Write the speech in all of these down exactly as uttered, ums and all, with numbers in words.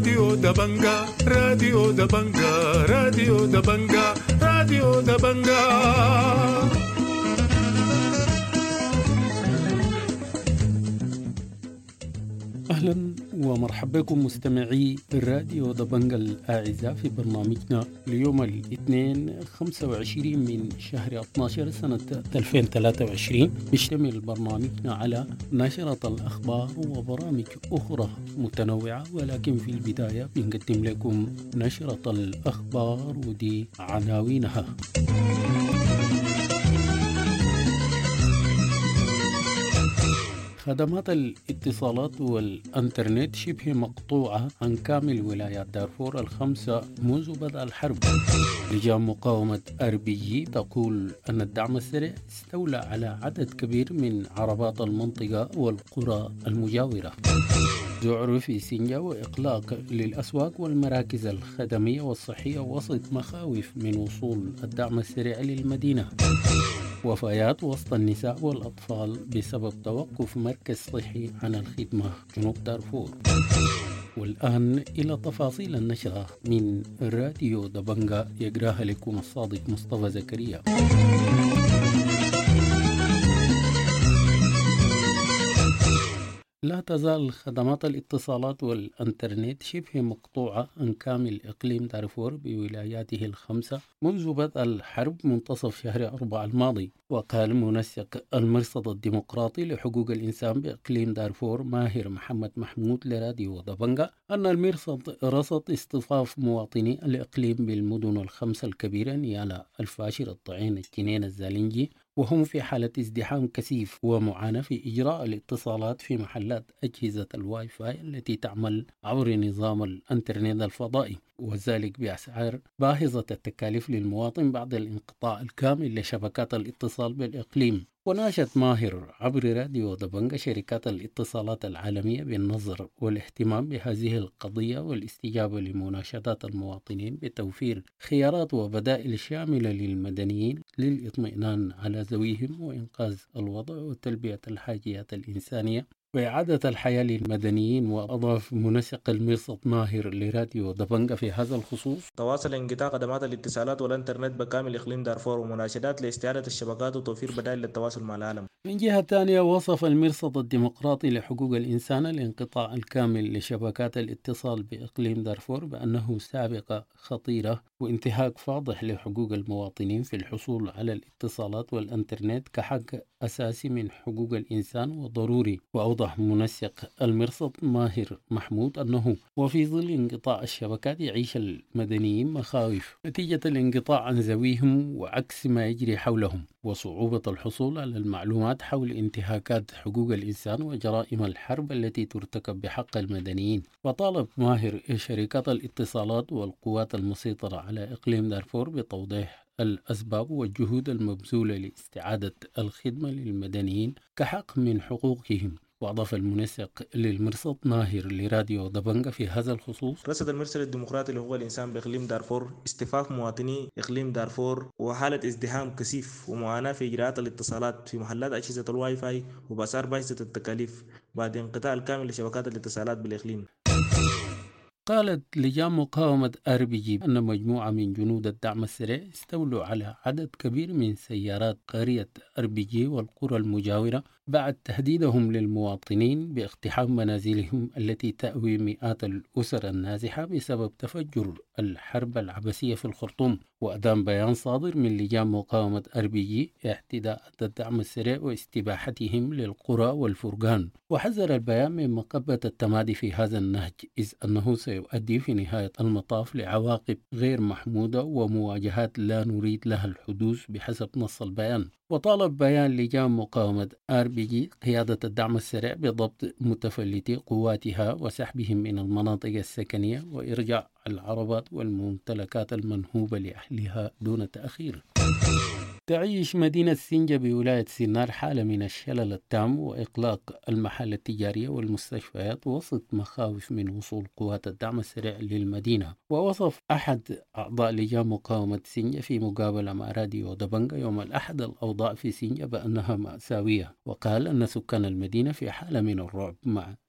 راديو دبنجا راديو دبنجا راديو دبنجا راديو دبنجا. أهلا ومرحبا بكم مستمعي الراديو دبنجا الأعزاء في برنامجنا اليوم الاثنين خمسة وعشرين من شهر اثنا عشر سنة ألفين وثلاثة وعشرين. بيشتمل برنامجنا على نشرة الأخبار وبرامج أخرى متنوعة، ولكن في البداية بنقدم لكم نشرة الأخبار ودي عناوينها. خدمات الاتصالات والإنترنت شبه مقطوعة عن كامل ولايات دارفور الخمسة منذ بدء الحرب. لجان مقاومة أر بي جي تقول أن الدعم السريع استولى على عدد كبير من عربات المنطقة والقرى المجاورة. ذعر في سينجا وإغلاق للأسواق والمراكز الخدمية والصحية وسط مخاوف من وصول الدعم السريع للمدينة. وفيات وسط النساء والأطفال بسبب توقف مركز صحي عن الخدمة جنوب دارفور. والآن إلى تفاصيل النشرة من راديو دبنجا، يقراها لكم الصادق مصطفى زكريا. لا تزال خدمات الاتصالات والإنترنت شبه مقطوعة عن كامل إقليم دارفور بولاياته الخمسة منذ بدء الحرب منتصف شهر أربعة الماضي. وقال منسق المرصد الديمقراطي لحقوق الإنسان بإقليم دارفور ماهر محمد محمود لراديو دبنجا أن المرصد رصد اصطفاف مواطني الإقليم بالمدن الخمسة الكبيرة نيالا، الفاشر، الطعين، الجنين، الزالنجي، وهم في حالة ازدحام كثيف ومعاناة في إجراء الاتصالات في محلات أجهزة الواي فاي التي تعمل عبر نظام الإنترنت الفضائي، وذلك بأسعار باهظة التكاليف للمواطن بعد الانقطاع الكامل لشبكات الاتصال بالإقليم. وناشد ماهر عبر راديو دبنجا شركات الاتصالات العالمية بالنظر والاهتمام بهذه القضية والاستجابة لمناشدات المواطنين بتوفير خيارات وبدائل شاملة للمدنيين للإطمئنان على ذويهم وإنقاذ الوضع وتلبية الحاجيات الإنسانية وإعادة الحياة للمدنيين. وأضاف منسق المرصد ماهر لراديو دبنجا في هذا الخصوص: تواصل انقطاع خدمات الاتصالات والإنترنت بكامل إقليم دارفور ومناشدات لاستعادة الشبكات وتوفير بدائل للتواصل مع العالم. من جهة ثانية، وصف المرصد الديمقراطي لحقوق الإنسان الانقطاع الكامل لشبكات الاتصال بإقليم دارفور بأنه سابقة خطيرة وانتهاك فاضح لحقوق المواطنين في الحصول على الاتصالات والإنترنت كحق أساسي من حقوق الإنسان وضروري. وأوضح منسق المرصد ماهر محمود أنه وفي ظل انقطاع الشبكات يعيش المدنيين مخاوف نتيجة الانقطاع عن ذويهم وعكس ما يجري حولهم، وصعوبة الحصول على المعلومات حول انتهاكات حقوق الإنسان وجرائم الحرب التي ترتكب بحق المدنيين. وطالب ماهر شركات الاتصالات والقوات المسيطرة على إقليم دارفور بتوضيح الأسباب والجهود المبذولة لاستعادة الخدمة للمدنيين كحق من حقوقهم. وأضاف المنسق للمرصد ماهر لراديو دبنجا في هذا الخصوص: رصد المرصد الديمقراطي لحقوق الإنسان بإقليم دارفور اصطفاف مواطني إقليم دارفور وحالة ازدحام كثيف ومعاناة في إجراءات الاتصالات في محلات أجهزة الواي فاي وبأسعار باهظة التكاليف بعد انقطاع الكامل لشبكات الاتصالات بالإقليم. قالت لجان مقاومة أر بي جي أن مجموعة من جنود الدعم السريع استولوا على عدد كبير من سيارات قرية أر بي جي والقرى المجاورة بعد تهديدهم للمواطنين باقتحام منازلهم التي تأوي مئات الأسر النازحة بسبب تفجر الحرب العبثية في الخرطوم. وأدام بيان صادر من لجان مقاومة أر بي جي اعتداءات الدعم السريع واستباحتهم للقرى والفرقان، وحذر البيان من مقبة التمادي في هذا النهج، إذ أنه سيؤدي في نهاية المطاف لعواقب غير محمودة ومواجهات لا نريد لها الحدوث بحسب نص البيان. وطالب بيان لجان مقاومة أر بي جي قيادة الدعم السريع بضبط متفلتي قواتها وسحبهم من المناطق السكنية وإرجاع العربات والممتلكات المنهوبة لأهلها دون تأخير. تعيش مدينة سينجا بولاية سينار حالة من الشلل التام وإغلاق المحال التجارية والمستشفيات وسط مخاوف من وصول قوات الدعم السريع للمدينة. ووصف أحد أعضاء لجان مقاومة سينجا في مقابلة مع راديو دبنجا يوم الأحد الأوضاع في سينجا بأنها مأساوية، وقال أن سكان المدينة في حالة من الرعب مع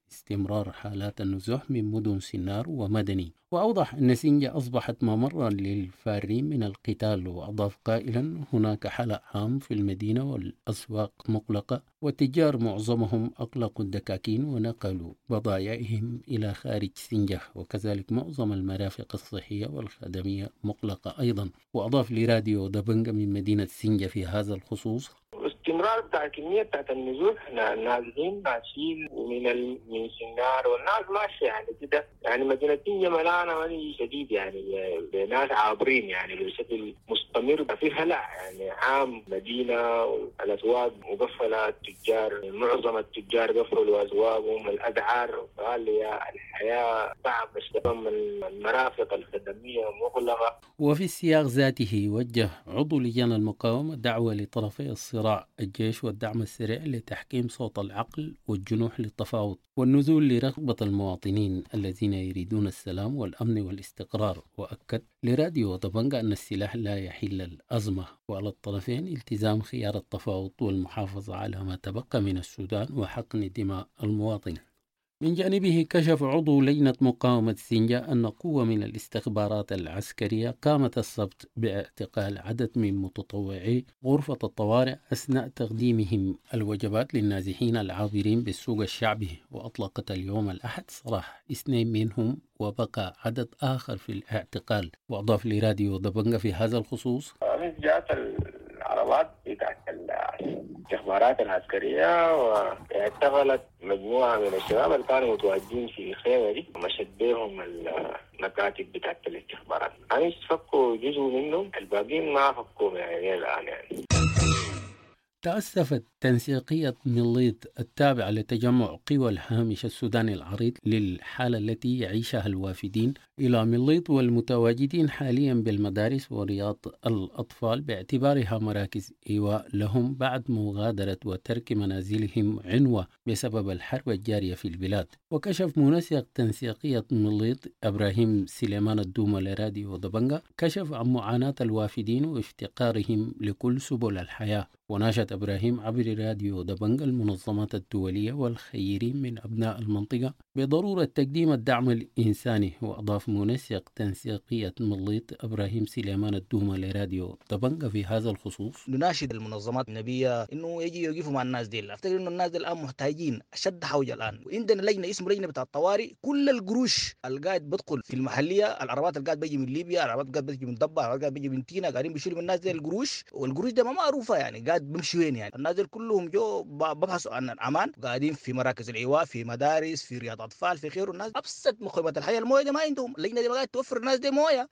استمرار حالات النزوح من مدن سنار ومدني. وأوضح أن سنجة أصبحت ممرا للفارين من القتال، وأضاف قائلا هناك حلق عام في المدينة والأسواق مغلقة، والتجار معظمهم أغلقوا الدكاكين ونقلوا بضائعهم إلى خارج سنجة، وكذلك معظم المرافق الصحية والخدمية مغلقة أيضا. وأضاف لراديو دبنجة من مدينة سنجة في هذا الخصوص: استمرار بتاع الكمية بتاعت النزوح، نازلين ماشيين من ال... من سنار والناس ماشية يعني كده، يعني مدينة سنجة ملانة ملي شديد يعني بناس عابرين يعني بشكل مستمر، في هلع يعني عام مدينة، الأسواق مقفلة، التجار معظم التجار قفلوا أسواقهم، الأسعار غالية، الحياة صعبة، المرافق الخدمية مغلقة. وفي السياق ذاته وجه عضو لجان المقاومة دعوة لطرفي الصراع الجيش والدعم السريع لتحكيم صوت العقل والجنوح للتفاوض والنزول لرغبة المواطنين الذين يريدون السلام والأمن والاستقرار. وأكد لراديو دبنجة أن السلاح لا يحل الأزمة، وعلى الطرفين التزام خيار التفاوض والمحافظة على ما تبقى من السودان وحقن دماء المواطن. من جانبه كشف عضو لجنة مقاومة سنجة أن قوة من الاستخبارات العسكرية قامت السبت باعتقال عدد من متطوعي غرفة الطوارئ أثناء تقديمهم الوجبات للنازحين العابرين بالسوق الشعبي، وأطلقت اليوم الأحد سراح اثنين منهم وبقى عدد آخر في الاعتقال. وأضاف لراديو دبنجة في هذا الخصوص: جاءت العربات بتاعت الاستخبارات العسكرية واعتقلت مجموعة من الشباب اللي كانوا متواجدين في الخيمة دي، ومشت بهم المكاتب بتاعت الاستخبارات. يعني فكوا جزء منهم، الباقيين ما فكوا يعني الآن يعني. تأسفت تنسيقية مليط التابعة لتجمع قوى الهامش السوداني العريض للحالة التي يعيشها الوافدين إلى مليط والمتواجدين حاليا بالمدارس ورياض الأطفال باعتبارها مراكز إيواء لهم بعد مغادرة وترك منازلهم عنوة بسبب الحرب الجارية في البلاد. وكشف منسق تنسيقية مليط إبراهيم سليمان الدومة لراديو دبنجة كشف عن معاناة الوافدين وافتقارهم لكل سبل الحياة. وناشد إبراهيم عبر راديو دبنجة المنظمات الدولية والخيرين من أبناء المنطقة بضرورة تقديم الدعم الإنساني. وأضاف منسق تنسيقية مليط إبراهيم سليمان الدومة لراديو دبنجة في هذا الخصوص: نناشد المنظمات النبية إنه يجي يقفوا مع الناس دي. أفتكر إنه الناس دي الآن محتاجين أشد حوجة الآن. وعندنا لجنة اسم لجنة بتاع الطوارئ، كل القروش القاعد بدخل في المحلية، العربات القاعد بيجي من ليبيا، العربات القاعد بيجي من ضبع، العربات القاعد بيجي من تينا، قاعدين بيشيلوا من الناس دي القروش، والقروش ده ما معروفة يعني قاعد بمشي وين. يعني الناس دي كلهم جو ببحثوا عن الأمان، قاعدين في مراكز الإيواء، في مدارس، في رياض أطفال، في خير. الناس أبسط مخربات الحياة المويه دي ما عندهم، اللجنة دي ما قاعد توفر الناس دي مويه.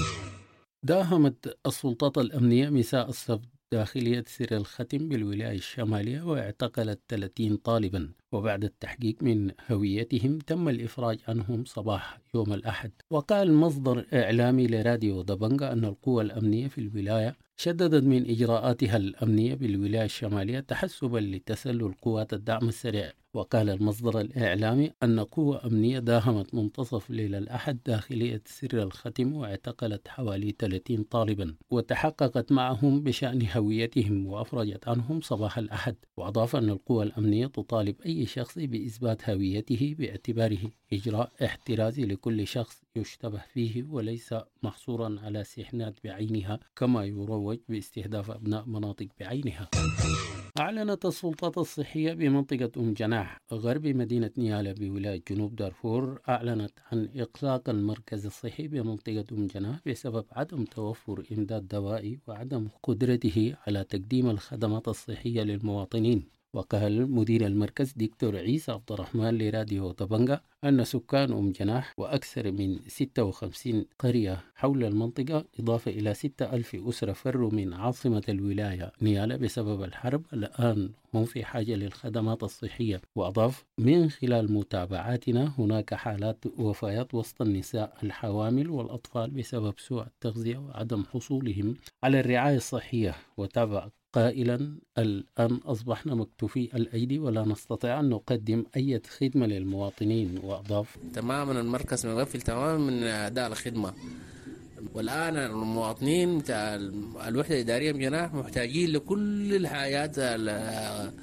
داهمت السلطات الأمنية مساء السبت داخلية سر الختم بالولاية الشمالية واعتقلت ثلاثين طالبا، وبعد التحقيق من هويتهم تم الإفراج عنهم صباح يوم الأحد. وقال مصدر إعلامي لراديو دبنجة أن القوى الأمنية في الولاية شددت من إجراءاتها الأمنية بالولاية الشمالية تحسبا لتسلل قوات الدعم السريع. وقال المصدر الإعلامي أن قوة أمنية داهمت منتصف ليلة الأحد داخلية سر الختم واعتقلت حوالي ثلاثين طالبا وتحققت معهم بشأن هويتهم وأفرجت عنهم صباح الأحد. وأضاف أن القوى الأمنية تطالب أي شخص بإثبات هويته باعتباره إجراء احترازي لكل شخص يشتبه فيه وليس محصورا على سيحنات بعينها كما يروج باستهداف أبناء مناطق بعينها. أعلنت السلطات الصحية بمنطقة أم جناح غرب مدينة نيالا بولاية جنوب دارفور أعلنت عن إغلاق المركز الصحي بمنطقة أم جناح بسبب عدم توفر إمداد دوائي وعدم قدرته على تقديم الخدمات الصحية للمواطنين. وقال مدير المركز دكتور عيسى عبد الرحمن لراديو دبنجة أن سكان أم جناح وأكثر من ستة وخمسين قرية حول المنطقة إضافة إلى ستة ألف أسرة فروا من عاصمة الولاية نيالا بسبب الحرب الآن هم في حاجة للخدمات الصحية. وأضاف من خلال متابعاتنا هناك حالات وفيات وسط النساء الحوامل والأطفال بسبب سوء التغذية وعدم حصولهم على الرعاية الصحية. وتابع قائلا الآن أصبحنا مكتوفي الأيدي ولا نستطيع أن نقدم أي خدمة للمواطنين. وأضاف تماما المركز مغفل تماما من أداء الخدمة، والآن المواطنين بتاع الوحدة الإدارية بجناح محتاجين لكل الحاجات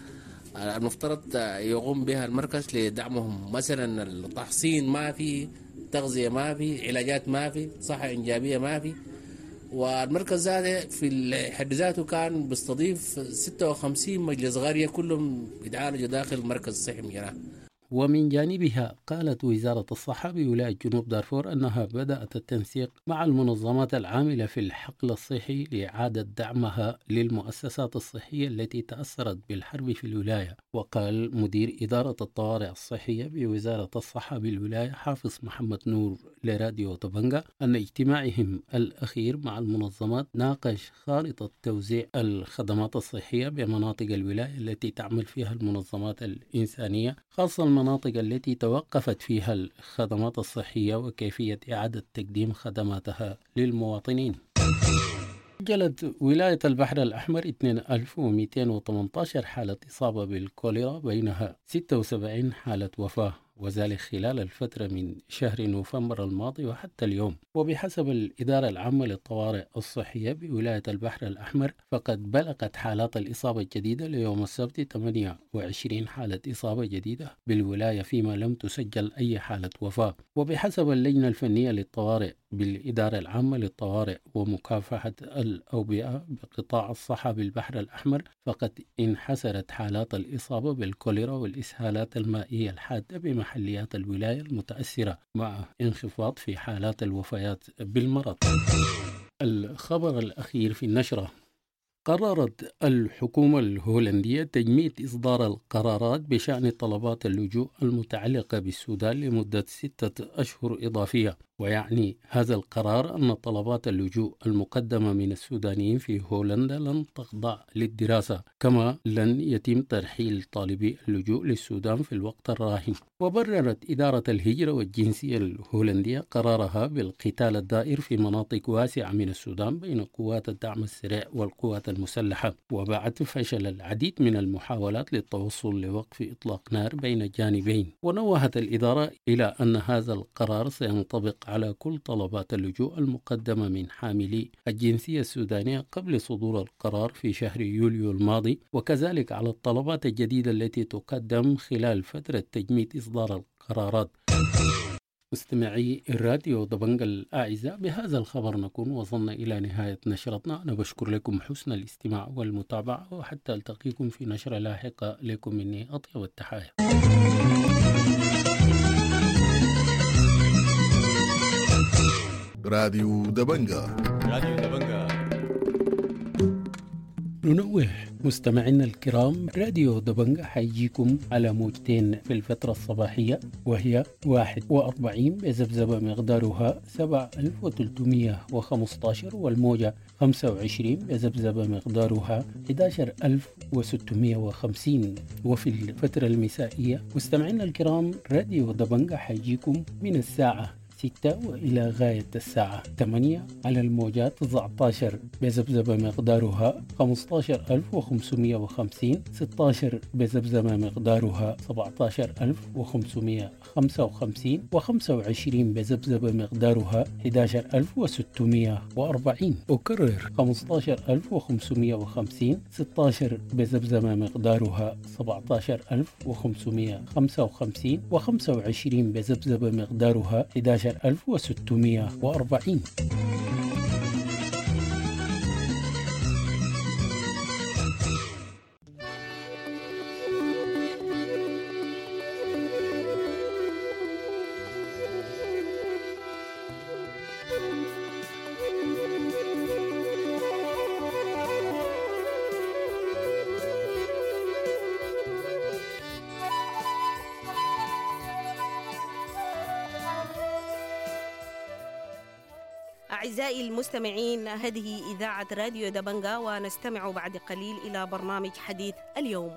المفترض يقوم بها المركز لدعمهم. مثلا التحصين ما في، تغذية ما في، علاجات ما في، صحة إنجابية ما في. والمركز ذاته في حد ذاته كان بيستضيف ستة وخمسين مجلس قرية كلهم يتعالجوا داخل المركز الصحي مجراه. ومن جانبها قالت وزارة الصحة بولاية جنوب دارفور أنها بدأت التنسيق مع المنظمات العاملة في الحقل الصحي لإعادة دعمها للمؤسسات الصحية التي تأثرت بالحرب في الولاية. وقال مدير إدارة الطوارئ الصحية بوزارة الصحة بالولاية حافظ محمد نور لراديو طبنجة أن اجتماعهم الأخير مع المنظمات ناقش خارطة توزيع الخدمات الصحية بمناطق الولاية التي تعمل فيها المنظمات الإنسانية، خاصة المناطق التي توقفت فيها الخدمات الصحية وكيفية إعادة تقديم خدماتها للمواطنين. سجلت ولاية البحر الأحمر اثنين آلاف ومئتين وثمانية عشر حالة إصابة بالكوليرا، بينها ستة وسبعين حالة وفاة، وذلك خلال الفترة من شهر نوفمبر الماضي وحتى اليوم. وبحسب الإدارة العامة للطوارئ الصحية بولاية البحر الأحمر فقد بلغت حالات الإصابة الجديدة ليوم السبت ثمانية وعشرين حالة إصابة جديدة بالولاية، فيما لم تسجل أي حالة وفاة. وبحسب اللجنة الفنية للطوارئ بالإدارة العامة للطوارئ ومكافحة الأوبئة بقطاع الصحة بالبحر الأحمر فقد انحسرت حالات الإصابة بالكوليرا والإسهالات المائية الحادة بمحليات الولاية المتأثرة، مع انخفاض في حالات الوفيات بالمرض. الخبر الأخير في النشرة: قررت الحكومة الهولندية تجميد إصدار القرارات بشأن طلبات اللجوء المتعلقة بالسودان لمدة ستة أشهر إضافية. ويعني هذا القرار أن طلبات اللجوء المقدمة من السودانيين في هولندا لن تخضع للدراسة، كما لن يتم ترحيل طالبي اللجوء للسودان في الوقت الراهن. وبررت إدارة الهجرة والجنسية الهولندية قرارها بالقتال الدائر في مناطق واسعة من السودان بين قوات الدعم السريع والقوات المسلحة، وبعد فشل العديد من المحاولات للتوصل لوقف إطلاق نار بين الجانبين. ونوهت الإدارة إلى أن هذا القرار سينطبق على كل طلبات اللجوء المقدمة من حاملي الجنسية السودانية قبل صدور القرار في شهر يوليو الماضي، وكذلك على الطلبات الجديدة التي تقدم خلال فترة تجميد إصدار القرارات. مستمعي الراديو طبنجة الأعزاء، بهذا الخبر نكون وصلنا إلى نهاية نشرتنا. أنا بشكر لكم حسن الاستماع والمتابعة، وحتى ألتقيكم في نشرة لاحقة. لكم مني أطيب التحايا. راديو دبنجة. راديو دبنجة. ننوه مستمعينا الكرام، راديو دبنجة حيجيكم على موجتين في الفترة الصباحية، وهي واحد وأربعين بذبذبة مقدارها سبعة آلاف وثلاثمئة وخمسة عشر، والموجة خمسة وعشرين بذبذبة مقدارها أحد عشر ألف وستمئة وخمسين. وفي الفترة المسائية مستمعينا الكرام، راديو دبنجة حيجيكم من الساعة ستة وإلى غاية الساعة ثمانية على الموجات تسعة عشر بذبذبة مقدارها خمسة عشر ألف وخمسمئة وخمسين، ستة عشر بذبذبة مقدارها سبعة عشر ألف وخمسمئة وخمسة وخمسين، وخمسة وعشرين بذبذبة مقدارها أحد عشر ألف وستمئة وأربعين. أكرر: خمسة عشر ألف وخمسمئة وخمسين، ستة عشر بذبذبة مقدارها سبعة عشر ألف وخمسمئة وخمسة وخمسين، وخمسة وعشرين بذبذبة مقدارها أحد عشر ألف وستمئة وأربعين. أعزائي المستمعين، هذه إذاعة راديو دبنجة، ونستمع بعد قليل إلى برنامج حديث اليوم.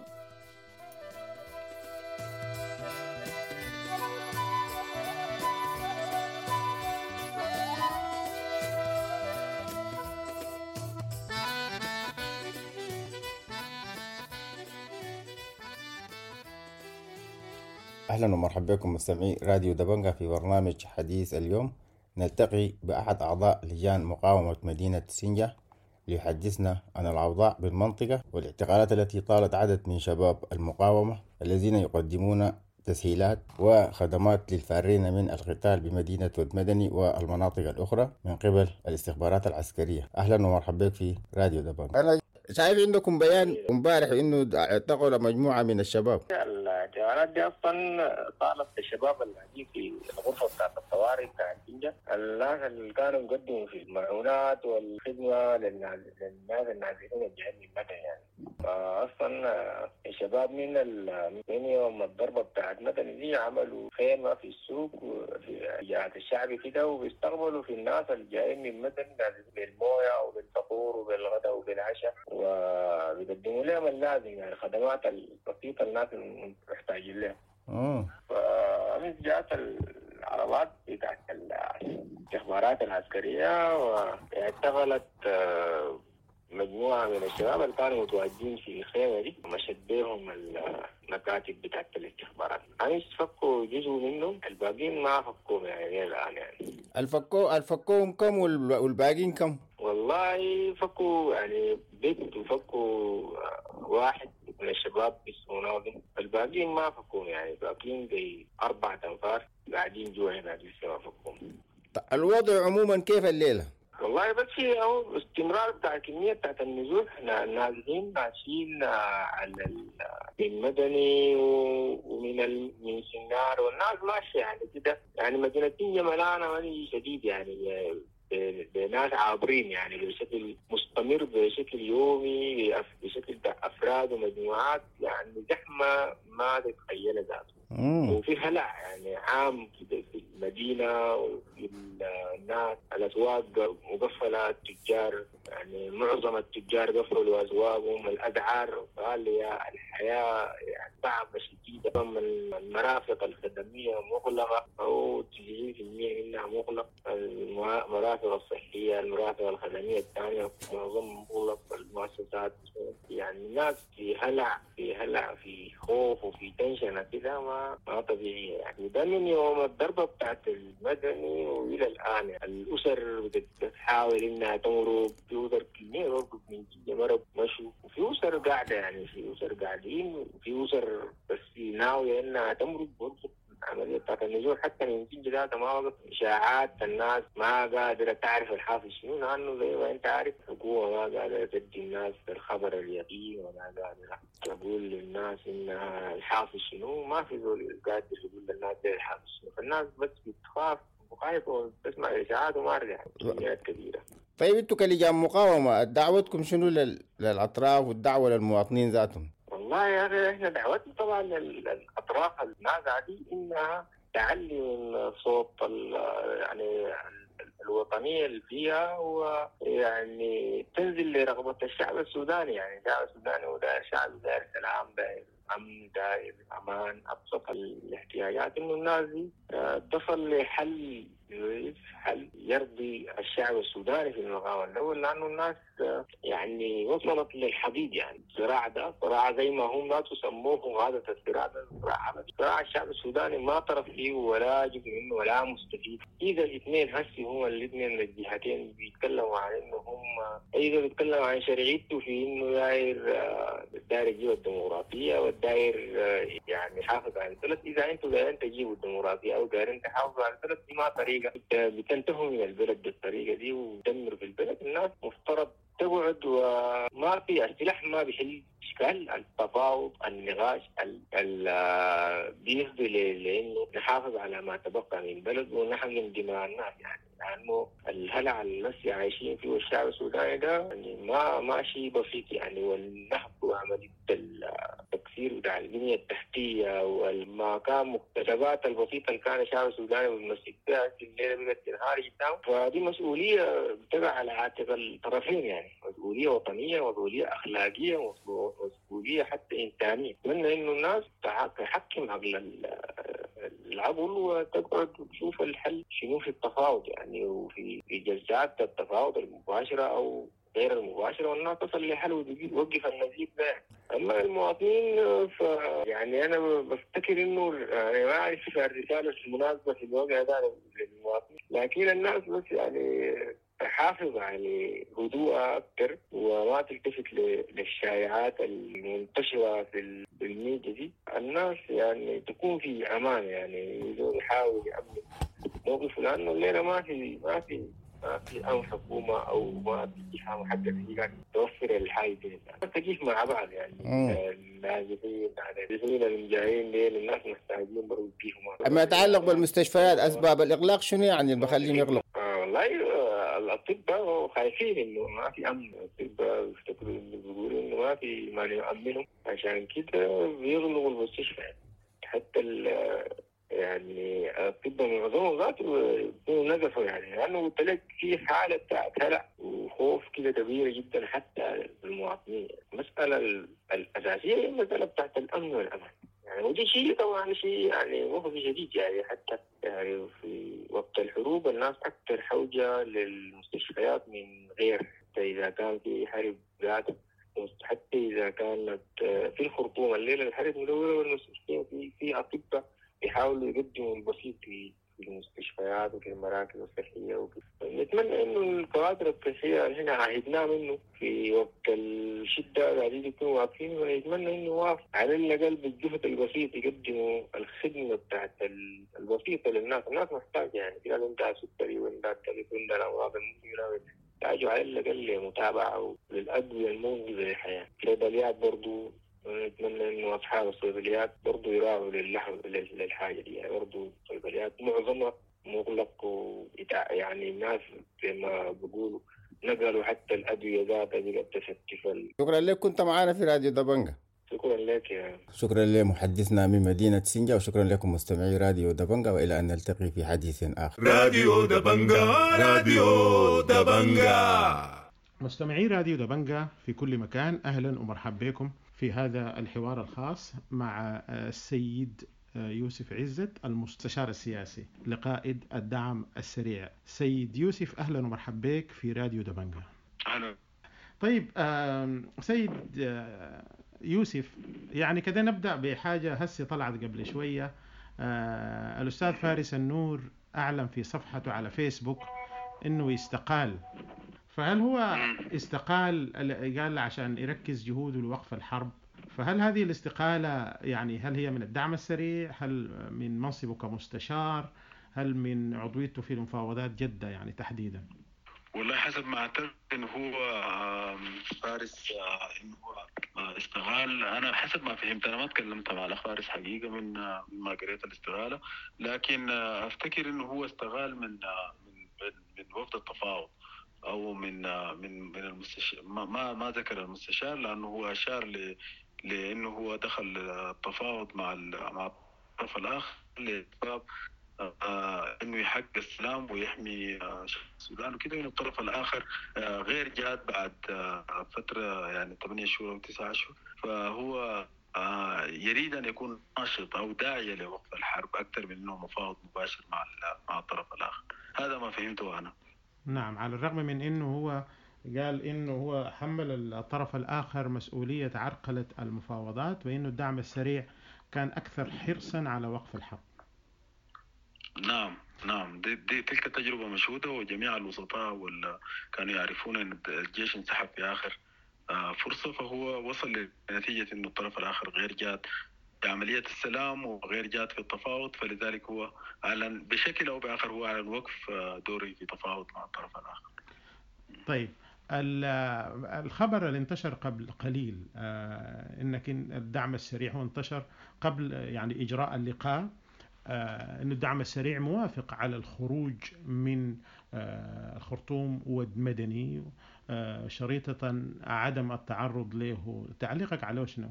أهلا ومرحبا بكم مستمعي راديو دبنجة في برنامج حديث اليوم. نلتقي بأحد أعضاء لجان مقاومة مدينة سنجة ليحدثنا عن الأوضاع بالمنطقة والاعتقالات التي طالت عدد من شباب المقاومة الذين يقدمون تسهيلات وخدمات للفارين من القتال بمدينة ود مدني والمناطق الأخرى من قبل الاستخبارات العسكرية. أهلا ومرحبا بك في راديو دبنجا. أنا شايف عندكم بيان امبارح إنه اعتقلوا مجموعة من الشباب. الاعتقالات دي اصلا طالت الشباب اللي قاعدين في الغرفه بتاعت الطوارئ بتاعت جنجا، الناس اللي كانوا يقدموا في المعونات والخدمه للناس النازحين الجايين من مدن يعني. فاصلا الشباب من من يوم الضربه بتاعت مدن دي عملوا خيمه في السوق وفي جهه الشعب كده، وبيستقبلوا في الناس اللي جايين من مدن نازحين بالمويه وبالفطور وبالغداء وبالعشاء، وبيقدموا لهم اللازم يعني الخدمات البسيطه الناس محتاجين لها. امم فمن جاءت العربات بتاعت الاستخبارات العسكريه واعتقلت مجموعه من الشباب اللي كانوا متواجدين في الخيمه دي، ومشت بهم المكاتب بتاعت الاستخبارات. يعني فكوا جزء منهم، الباقيين ما فكوهم يعني الان يعني. الفكو الفكوهم كم والباقيين كم؟ والله فكوا يعني بيت وفكوا واحد من الشباب اسمه ناظم، الباقيين ما فكوهم يعني، الباقيين زي أربعة أنفار قاعدين جوا هنا لسه ما فكوهم. الوضع عموما كيف الليلة؟ والله بس في أهو استمرار بتاع كمية بتاعت النزوح، النازحين ماشيين على المدني ومن من سنار، والناس ماشية يعني كده يعني. مدينة جنجا ملانة مالي شديد يعني، بناس عابرين يعني بشكل مستمر بشكل يومي بشكل أفراد ومجموعات، يعني زحمة ما تتخيل ذاته. وفي هلع يعني عام كده في المدينة وفي الناس، الأسواق مقفلة، التجار يعني معظم التجار قفلوا أسواقهم، الأسعار غالية، الحياة يعني صعبة شديدة، المرافق الخدمية مغلقة أو تسعين بالمئة منها مغلق، المرافق الصحية المرافق الخدمية الثانية معظم مغلق، المؤسسات يعني الناس في هلع في هلع في خوف وفي تنشنة كده ما ما طبيعية يعني. ده من يوم الضربة بتاعت المدني وإلى الآن يعني. الأسر بتحاول إنها تمرق، في أسر كمية مرقب من جدة مرق مشوا، وفي أسر قاعدة يعني في أسر قاعدين، وفي أسر بس ناوية إنها تمرق برضه. العملية بتاعت النزول حتى من جنجة ذاتها ما وقف، إشاعات الناس ما قادرة تعرف الحافظ شنو، لأنه زي ما أنت عارف الحكومة ما قادرة تدي الناس الخبر اليقين، وما قادرة تقول للناس إن الحافظ شنو، ما في زول قادر يقول للناس ده الحافظ شنو، فالناس بس بتخاف وخايفة وتسمع الإشاعات وما رجع كميات كبيرة. طيب انتوا كلجان مقاومة دعوتكم شنو لل... للأطراف والدعوة للمواطنين ذاتهم؟ والله يا أخي إحنا دعوتنا طبعا للأطراف الناس عادي إنها تعلي من صوت يعني الوطنية اللي فيها، ويعني تنزل لرغبة الشعب السوداني يعني. الشعب السوداني وده شعب داير سلام، داير أمن، داير أمان، أبسط الاحتياجات، إنه الناس دي تصل لحل حل يرضي الشعب السوداني في المقام الأول، لأنه الناس يعني وصلت للحضيض يعني. الصراع ده صراع زي ما هم لا تسموه، هذا الصراع ده صراع صراع الشعب السوداني ما طرف فيه ولا جزء منه ولا مستفيد. إذا الاثنين هسي هم الاثنين الجهتين بيتكلموا عن إنه هم إذا بيتكلموا عن شرعيته في إنه داير داير يجيب الديمقراطية والداير يعني يحافظ على البلد. إذا أنتوا دايرين تجيبوا الديمقراطية أو دايرين تحافظوا على البلد، دي ما طريقة بتنتهوا من البلد بالطريقة دي وتدمر في البلد. الناس مفترض تقعد، وما في السلاح ما بيحل إشكال التفاوض، النقاش بيفضي لأنه نحافظ على ما تبقى من البلد ونحمي دماء الناس يعني. لأنه الهلع اللي عايشين فيه الشعب السوداني ده يعني ما ما شيء بسيط يعني، والنهب وعملية التكسير بتاع البنية التحتية وما كان مكتسبات البسيطة اللي كان الشعب السوداني بيمسك بها في الليلة بقت تنهار جدا. فدي مسؤولية بتقع على عاتق الطرفين يعني، مسؤولية وطنية ومسؤولية أخلاقية ومسؤولية حتى إنسانية. أتمنى إنه الناس تحكم عقل العقل وتقعد تشوف الحل شنو في التفاوض يعني، وفي في جلسات التفاوض المباشرة أو غير المباشرة والناس تصل لحل ويوقف النزيف ده. أما المواطنين ف يعني أنا بفتكر إنه يعني ما أعرف الرسالة المناسبة في الوضع ده للمواطنين، لكن الناس بس يعني تحافظ على هدوءها أكثر وما تلتفت للشائعات المنتشرة في الميديا دي. الناس يعني تكون في أمان، يعني يحاول يأمن موقف، لأنه الليلة ما في ما في ما في أو حكومة أو ما في جهة محددة توفر الحاجة دي. تجيش مع بعض يعني اللاجئين اللاجئين المجاهين ديل الناس محتاجين برضو فيهم. أما يتعلق بالمستشفيات أسباب الإغلاق شنو يعني اللي بخليهم يغلقوا؟ آه والله الأطباء خايفين إنه ما في أمن، الأطباء يفتكروا بيقولوا إنه ما في ما يأمنهم، عشان كده بيغلقوا المستشفى. حتى يعني الطب معظمهم ذاته نزفوا يعني، لأنه قلت لك في حالة بتاعت هلع وخوف كده كبيرة جدا حتى المواطنين. المسألة الأساسية هي المسألة بتاعت الأمن والأمان يعني، ودي شيء طبعا شيء يعني مخزي شديد يعني. حتى يعني في وقت الحروب الناس أكثر حوجة للمستشفيات من غير، حتى إذا كان في حرب قاعدة، حتى إذا كانت في الخرطوم الليلة الحرب مدورة والمستشفيات في في أطباء يحاولوا يقدموا البسيط في المستشفيات وفي المراكز الصحية وكده. نتمنى إنه الكوادر الصحية اللي هنا عهدناه منه في وقت الشدة قاعدين يكونوا واقفين، ونتمنى إنه واقف على الأقل بالجهد البسيط يقدموا الخدمة بتاعت البسيطة للناس. الناس محتاجة يعني، في ناس عندها سكري وعندها كذا وعندها الأمراض المزمنة، يحتاجوا على الأقل متابعة للأدوية المنقذة للحياة. الصيدليات برضو نتمنى إنه أصحاب الصيدليات برضو يراعوا للحظ للحاجة دي يعني. برضو الصيدليات معظمها مغلق ويتع... يعني الناس زي ما بيقولوا نقلوا حتى الأدوية ذاتها بقت تفتف. شكرا لك، كنت معنا في راديو دبنجة. شكرا لك يا شكرا لمحدثنا من مدينة سنجا، وشكرا لكم مستمعي راديو دبنجة، وإلى أن نلتقي في حديث آخر. راديو دبنجة، راديو دبنجة. مستمعي راديو دبنجة في كل مكان، أهلا ومرحبا بكم في هذا الحوار الخاص مع السيد يوسف عزت المستشار السياسي لقائد الدعم السريع. سيد يوسف أهلا ومرحبا بك في راديو دبنجة. أهلا. طيب سيد يوسف، يعني كده نبدأ بحاجة هسي طلعت قبل شوية. الأستاذ فارس النور أعلن في صفحته على فيسبوك إنه يستقال، فهل هو استقال قال عشان يركز جهوده لوقف الحرب؟ فهل هذه الاستقالة يعني هل هي من الدعم السريع، هل من منصبه كمستشار، هل من عضويته في المفاوضات جدة يعني تحديدا؟ والله حسب ما اعتقد انه هو فارس انه هو استقال. انا حسب ما فهمت، انا ما تكلمت مع الاخ فارس حقيقة من ما قريت الاستقالة، لكن افتكر انه هو استقال من من من وفد التفاوض او من من من المستشار. ما ما ذكر المستشار لانه هو اشار ل لانه هو دخل التفاوض مع مع الطرف الاخر لاسباب آه انه يحقق السلام ويحمي آه السودان وكده، وان الطرف الاخر آه غير جاد بعد آه فتره يعني ثمانية شهور او تسعة اشهر، فهو آه يريد ان يكون ناشط او داعيه لوقف الحرب اكثر من انه مفاوض مباشر مع مع الطرف الاخر. هذا ما فهمته انا. نعم، على الرغم من انه هو قال انه هو حمل الطرف الاخر مسؤوليه عرقله المفاوضات، وانه الدعم السريع كان اكثر حرصا على وقف الحرب. نعم نعم دي, دي تلك التجربة مشهودة، وجميع الوسطاء واللي كانوا يعرفون أن الجيش انسحب في آخر فرصة، فهو وصل لنتيجة أن الطرف الآخر غير جاد في عملية السلام وغير جاد في التفاوض، فلذلك هو أعلن بشكل أو بآخر هو أعلن وقف دوري في تفاوض مع الطرف الآخر. طيب الخبر اللي انتشر قبل قليل انك الدعم السريع هو انتشر قبل يعني إجراء اللقاء، آه أن الدعم السريع موافق على الخروج من آه الخرطوم والمدني آه شريطة عدم التعرض له. تعليقك عليه شنو؟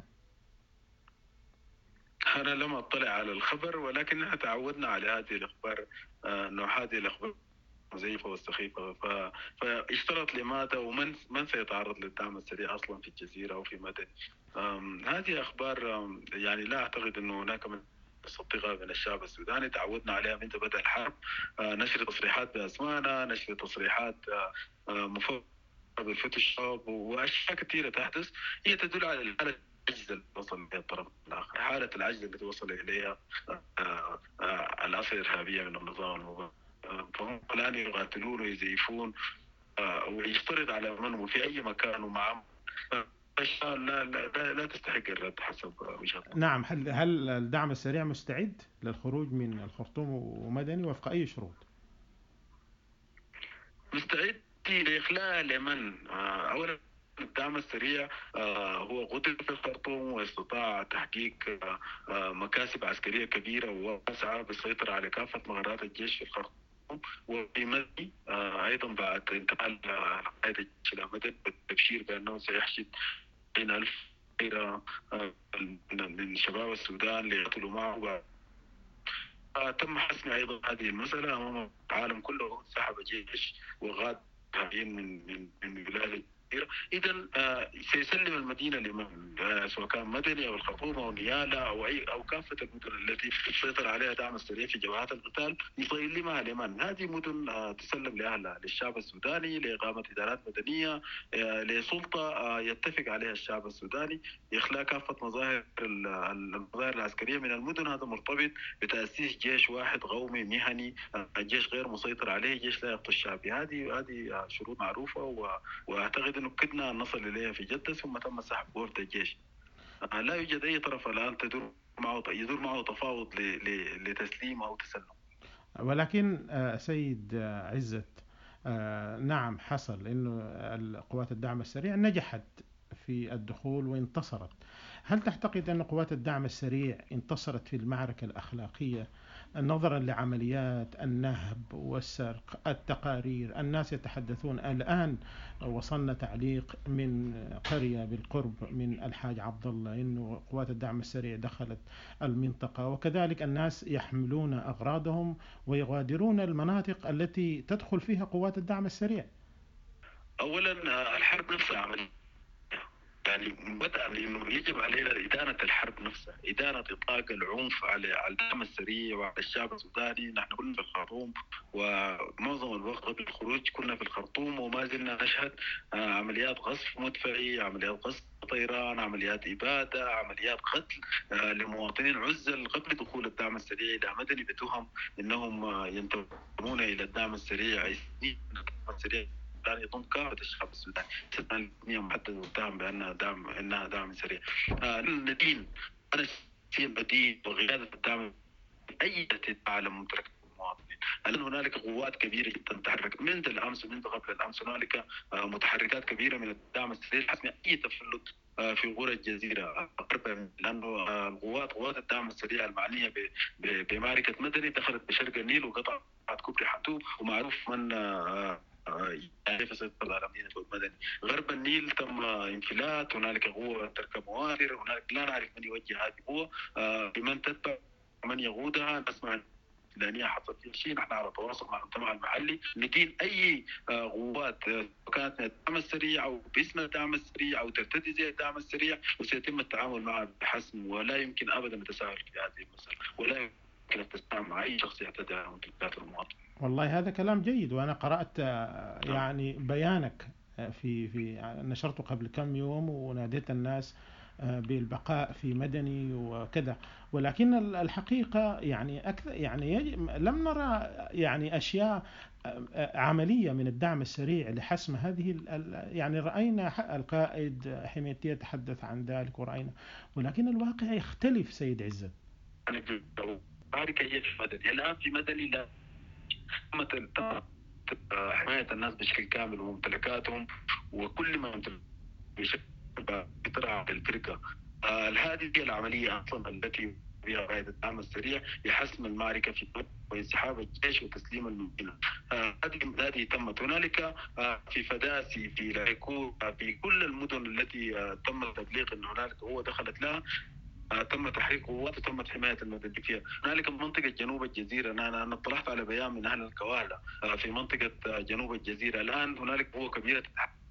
أنا لم أطلع على الخبر، ولكن تعودنا على هذه الأخبار آه نوع هذه الأخبار مزيفة والسخيفة، فاشترط لماذا ومن من سيتعرض للدعم السريع أصلا في الجزيرة أو في مدني. هذه أخبار يعني لا أعتقد أنه هناك من صدقها من الشعب السوداني، تعودنا عليها منذ بدء الحرب. نشر تصريحات بأسمانا، نشر تصريحات مفوضة بالفوتوشوب واشياء كثيره تحدث هي تدل على الحاله العجز اللي وصل اليها الطرف الاخر، حاله العجز التي وصل اليها العناصر الارهابيه من النظام المبارك. فهم الان يقاتلون ويزيفون ويفترض على من في اي مكان ومع اشياء لا لا لا تستحق الرد حسب وجهه نظري. نعم. هل هل الدعم السريع مستعد للخروج من الخرطوم ومدني وفق اي شروط؟ مستعد لاخلاء اليمن. اولا الدعم السريع هو قدر في الخرطوم واستطاع تحقيق مكاسب عسكريه كبيره وواسعه بالسيطره على كافه مغارات الجيش في الخرطوم وفي مدني ايضا بعد انتقال قائد الجيش الى مدن بالتبشير بانه سيحشد بين ألف من شباب السودان ليقتلوا معه. تم حسم ايضا هذه المساله امام العالم كله، انسحب جيش وغاد من من من بلاد كثيره. اذا سيسلم المدينه لمن سواء كان مدني او الخرطوم او نيالا او اي او كافه المدن التي سيطر عليها دعم السريع في جبهات القتال يسلمها اليمن. هذه مدن تسلم لاهلها للشعب السوداني لاقامه ادارات مدنيه لسلطه يتفق عليها الشعب السوداني، اخلاء كافه مظاهر المظاهر العسكريه من المدن. هذا مرتبط بتاسيس جيش واحد قومي مهني، جيش غير مسيطر عليه، جيش لا يخطو الشعبي. هذه هذه شروط معروفه واعتقد انه كدنا نصل اليها في جده ثم تم سحب وفد الجيش. لا يوجد اي طرف الان تدور معه يدور معه تفاوض لتسليم او تسلم. ولكن سيد عزت، نعم حصل انه قوات الدعم السريع نجحت في الدخول وانتصرت. هل تعتقد أن قوات الدعم السريع انتصرت في المعركة الأخلاقية نظرا لعمليات النهب والسرق؟ التقارير الناس يتحدثون الآن، وصلنا تعليق من قرية بالقرب من الحاج عبد الله إنه قوات الدعم السريع دخلت المنطقة، وكذلك الناس يحملون أغراضهم ويغادرون المناطق التي تدخل فيها قوات الدعم السريع. أولا الحرب نفسها عملية، يعني بدأ لأنه يجب علينا إدانة الحرب نفسها، إدانة إطلاق العنف على على الدعم السريع وعلى الشعب السوداني. نحن كنا في الخرطوم ومعظم الوقت قبل الخروج كنا في الخرطوم وما زلنا نشهد عمليات قصف مدفعي، عمليات قصف طيران، عمليات إبادة، عمليات قتل لمواطنين عزل قبل دخول الدعم السريع إلى مدني بتهم إنهم ينتمون إلى الدعم السريع. الدعم السريع الآن يضم كافة الشعب السوداني، ستة بالمئة محدد متهم بأنها دعم إنها دعم سريع. آه ندين أنا في بديل وقيادة الدعم أي اتباع على ممتلكات المواطنين. الآن هنالك قوات كبيرة جدا تحرك منذ الأمس ومنذ قبل الأمس. هنالك آه متحركات كبيرة من الدعم السريع حسم أي تفلت آه في غور الجزيرة قربا، لأنه آه القوات قوات الدعم السريع المعنية بمعركة مدني دخلت بشرق النيل وقطعت كوبري حتوب، ومعروف من آه كيف سيطر على مدينة المدني. غرب النيل تم انفلات، هنالك قوة تركب مواسير، هنالك لا نعرف من يوجه هذه القوة، بمن تتبع من يقودها. نسمع لأنها حصل في شيء. نحن على تواصل مع المجتمع المحلي ندين أي قوات كانت من الدعم السريع أو باسم الدعم السريع أو ترتدي زي الدعم السريع وسيتم التعامل معها بحسم، ولا يمكن أبدا التساهل في هذه المسألة، ولا يمكن التساهل مع أي شخص يعتدي على ممتلكات المواطن. والله هذا كلام جيد، وأنا قرأت يعني بيانك في في نشرته قبل كم يوم وناديت الناس بالبقاء في مدني وكذا، ولكن الحقيقة يعني أكثر يعني لم نرى يعني أشياء عملية من الدعم السريع لحسم هذه. يعني رأينا القائد حميدتي يتحدث عن ذلك ورأينا، ولكن الواقع يختلف سيد عزت. معركة هي في مدني الآن، في مدني لا حماية الناس بشكل كامل وممتلكاتهم وكل ما يمتلك بشكل بطرع الفرقة. آه هذه هي العملية أصلا التي فيها قائد الدعم السريع لحسم المعركة في وانسحاب الجيش وتسليم المدينة. هذه آه هذه تمت. هنالك آه في فداسي، في لايكو، آه في كل المدن التي آه تم تبليغ أن هنالك قوة دخلت لها تم تحريك قوات وتمت حماية المدني فيها. هنالك منطقة جنوب الجزيرة، أنا أنا اطلعت على بيان من أهل الكواهلة في منطقة جنوب الجزيرة. الآن هنالك قوة كبيرة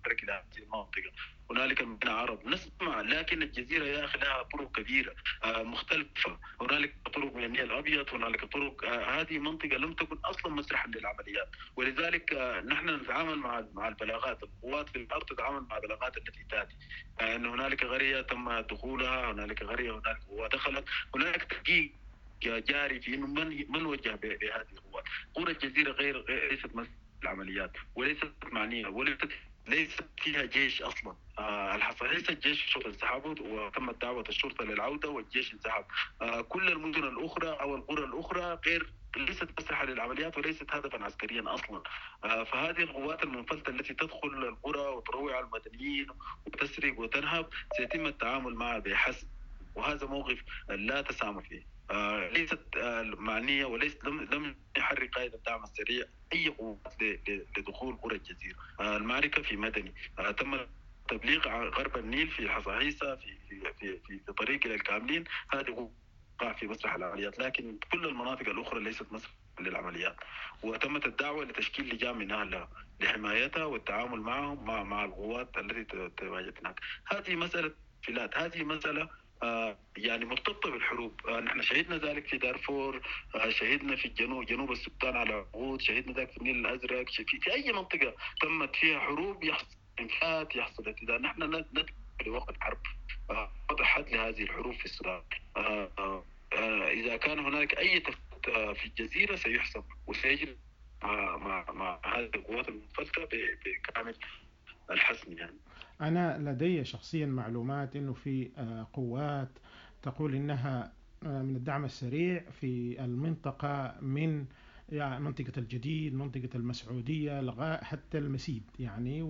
تتحرك إلى هذه المنطقة. هنالك من عرب نسمع، لكن الجزيرة يا أخي لها طرق كبيرة مختلفة. هنالك طرق من النيل الأبيض، هنالك طرق. هذه منطقة لم تكن أصلا مسرحا للعمليات، ولذلك نحن نتعامل مع مع البلاغات. القوات في الأرض تتعامل مع البلاغات التي تأتي أن هنالك قرية تم دخولها، هنالك قرية هنالك قوات دخلت، هنالك تحقيق جاري في إنه من من وجه بهذه القوات. قرى الجزيرة غير, غير ليست مسرح العمليات، وليست معنية، وليست ليست فيها جيش اصلا. آه الحصرية الجيش الشرطة انسحبوا وتمت دعوة الشرطة للعودة والجيش انسحب. آه كل المدن الاخرى او القرى الاخرى غير ليست مسرحة للعمليات وليست هدفا عسكريا اصلا. آه فهذه القوات المنفلتة التي تدخل القرى وتروع على المدنيين وتسرق وتنهب سيتم التعامل معها بحسب، وهذا موقف لا تسامح فيه. آه ليست آه معنية، وليس لم لم يحرك قائد الدعم السريع أي قوات لدخول قرى الجزيرة. آه المعركة في مدني. آه تم تبليغ غرب النيل في حصاحيسة في في في في, في طريق إلى الكاملين، هذه وقع في مسرح العمليات، لكن كل المناطق الأخرى ليست مسرح للعمليات. وتمت الدعوة لتشكيل لجان من أهلها لحمايتها والتعامل معهم مع مع القوات التي تواجد هناك. هذه مسألة فلات، هذه مسألة آه يعني مرتبطة بالحروب. آه نحن شهدنا ذلك في دارفور، آه شهدنا في الجنوب جنوب السودان على عقود، شهدنا ذلك في النيل الأزرق، في, في أي منطقة تمت فيها حروب يحصل انفلات، يحصل اعتداء. نحن ندخل لوقت حرب آه حد لهذه الحروب في السودان. آه آه آه إذا كان هناك أي تفت آه في الجزيرة سيحسب وسيجري مع مع مع هذه القوات المنفلتة بكامل الحسم. يعني أنا لدي شخصيا معلومات أنه في قوات تقول أنها من الدعم السريع في المنطقة من يعني منطقة الجديد، منطقة المسعودية، لغاية حتى المسيد يعني،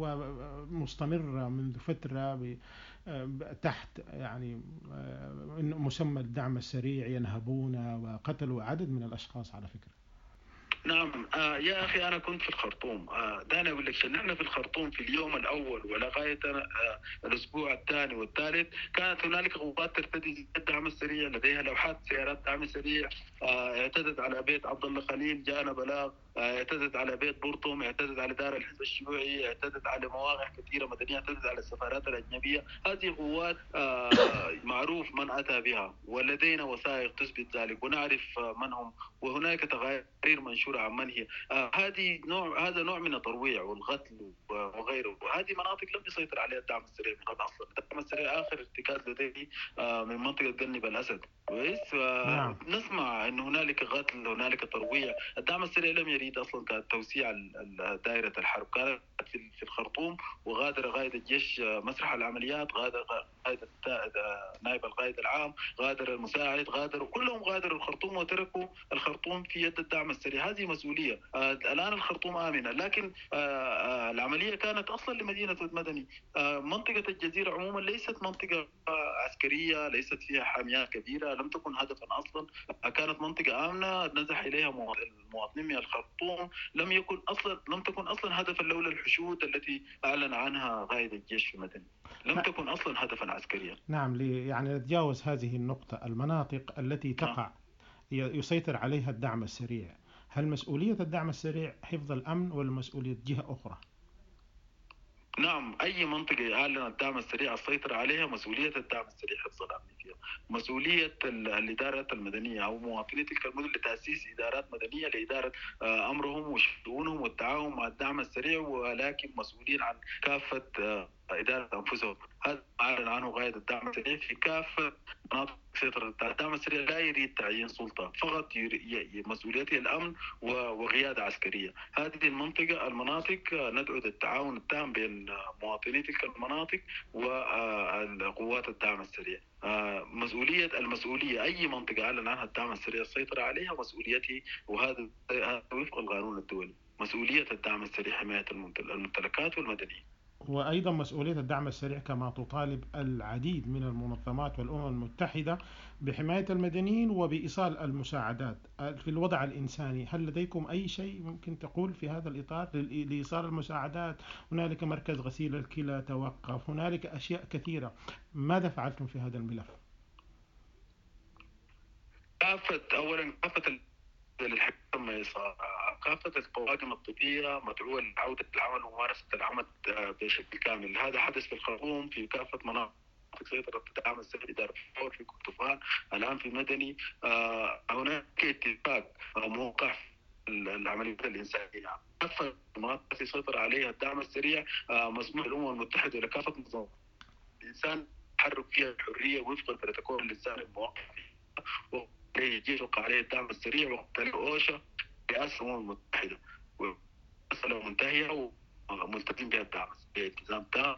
ومستمرة منذ فترة تحت يعني مسمى الدعم السريع، ينهبون وقتلوا عدد من الأشخاص على فكرة. نعم آه يا أخي أنا كنت في الخرطوم. آه ده أنا أقول لك نحن في الخرطوم في اليوم الأول ولغاية آه الأسبوع الثاني والثالث كانت هنالك قوات ترتدي الدعم السريع، لديها لوحات سيارات دعم سريع. آه اعتدت على بيت عبد الله خليل، جاءنا بلاغ. آه اعتدت على بيت بورتوم، اعتدت على دار الحزب الشيوعي، اعتدت على مواقع كثيرة مدنية، اعتدت على السفارات الأجنبية. هذه قوات آه معروف من أتى بها، ولدينا وثائق تثبت ذلك ونعرف آه من هم، وهناك تقارير منشورة عن من هي. آه هذه نوع هذا نوع من الترويع والقتل وغيره، وهذه مناطق لم يسيطر عليها الدعم السريع من قبل اصلا. الدعم السريع اخر ارتكاز لديه آه من منطقه جنب الاسد. كويس. آه نعم. نسمع ان هنالك قتل، هنالك ترويع. الدعم السريع لم يريد اصلا كانت توسيع دائره الحرب، كانت في في الخرطوم، وغادر قائد الجيش مسرح العمليات، غادر قائد نائب القائد العام، غادر المساعد، غادروا كلهم غادروا الخرطوم وتركوا الخرطوم في يد الدعم السريع. هذه مسؤولية. آه الآن الخرطوم آمنة، لكن آه آه العملية كانت أصلا لمدينة مدني. آه منطقة الجزيرة عموما ليست منطقة آه عسكرية، ليست فيها حاميات كبيرة، لم تكن هدفا أصلا. آه كانت منطقة آمنة نزح إليها المواطنين من الخرطوم، لم يكن أصلا لم تكن أصلا هدفا لولا الحشود التي أعلن عنها قائد الجيش في مدني، لم ن... تكن أصلا هدفا عسكريا. نعم. لي يعني نتجاوز هذه النقطة، المناطق التي تقع آه. يسيطر عليها الدعم السريع، هل مسؤولية الدعم السريع حفظ الأمن ولا مسؤولية جهة أخرى؟ نعم، أي منطقة أعلن الدعم السريع السيطرة عليها مسؤولية الدعم السريع حفظ الأمن فيها، مسؤولية الإدارة المدنية أو مواطني تلك المدن لتأسيس إدارات مدنية لإدارة أمرهم وشؤونهم والتعاون مع الدعم السريع، ولكن مسؤولين عن كافة إدارة أنفسهم. هذا أعلن عنه قائد الدعم السريع في كافة مناطق سيطرة. الدعم السريع لا يريد تعيين سلطة، فقط مسؤوليته الأمن وقيادة عسكرية. هذه المنطقة المناطق ندعو للتعاون التام بين مواطني تلك المناطق وقوات الدعم السريع. مسؤولية المسؤولية أي منطقة أعلن عنها الدعم السريع السيطرة عليها مسؤوليته، وهذا وفق القانون الدولي. مسؤولية الدعم السريع حماية الممتلكات والمدنيين. وأيضا مسؤولية الدعم السريع كما تطالب العديد من المنظمات والأمم المتحدة بحماية المدنيين وبإيصال المساعدات في الوضع الإنساني. هل لديكم أي شيء ممكن تقول في هذا الإطار لإيصال المساعدات؟ هنالك مركز غسيل الكلى توقف، هنالك أشياء كثيرة، ماذا فعلتم في هذا الملف؟ كافة أولا كافة الحكم كافة الطواقم الطبية مدعوة لعودة العمل وممارسة العمل بشكل كامل. هذا حدث في الخرطوم، في كافة مناطق سيطرة الدعم السري في دارفور، في كردفان، الآن في مدني. هناك اتفاق موقع العمليات الإنسانية كافة المناطق التي سيطر عليها الدعم السريع مسموح للأمم المتحدة لكافة نظام الإنسان تحرك فيها الحرية وفق البروتوكول الإنساني الموقع فيها، ويجي يوقع عليه الدعم السريع وقت الأوشا رئاسة الأمم المتحدة، ومسألة منتهية وملتزم بها الدعم السريع التزام تام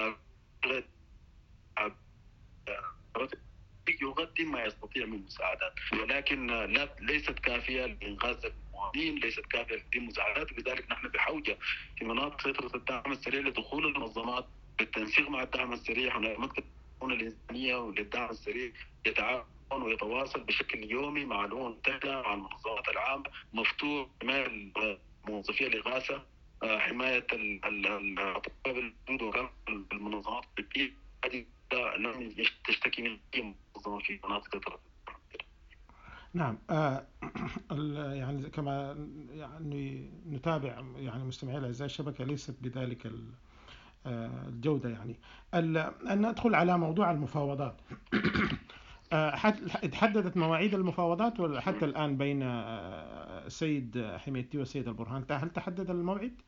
يقدم ما يستطيع من مساعدات، ولكن لا ليست كافية لإنقاذ المواطنين، ليست كافية لتقديم مساعدات. لذلك نحن بحوجة في مناطق سيطرة الدعم السريع لدخول المنظمات بالتنسيق مع الدعم السريع. هناك مكتب الأمم الإنسانية وللدعم السريع يتعاون ويتواصل بشكل يومي مع الأمم المتحدة، مع المنظمات العامة، مفتوح حماية موظفي الإغاثة، حماية الأطباء وكافة المنظمات الطبية هذه لم تشتكي من أي منظمة في مناطق الطرف. نعم. آه يعني كما يعني نتابع يعني مستمعي الأعزاء، الشبكة ليست بذلك الجودة. يعني أن ندخل على موضوع المفاوضات. تحددت مواعيد المفاوضات ولا حتى الآن بين السيد حميدتي والسيد البرهان؟ هل تحدد الموعد؟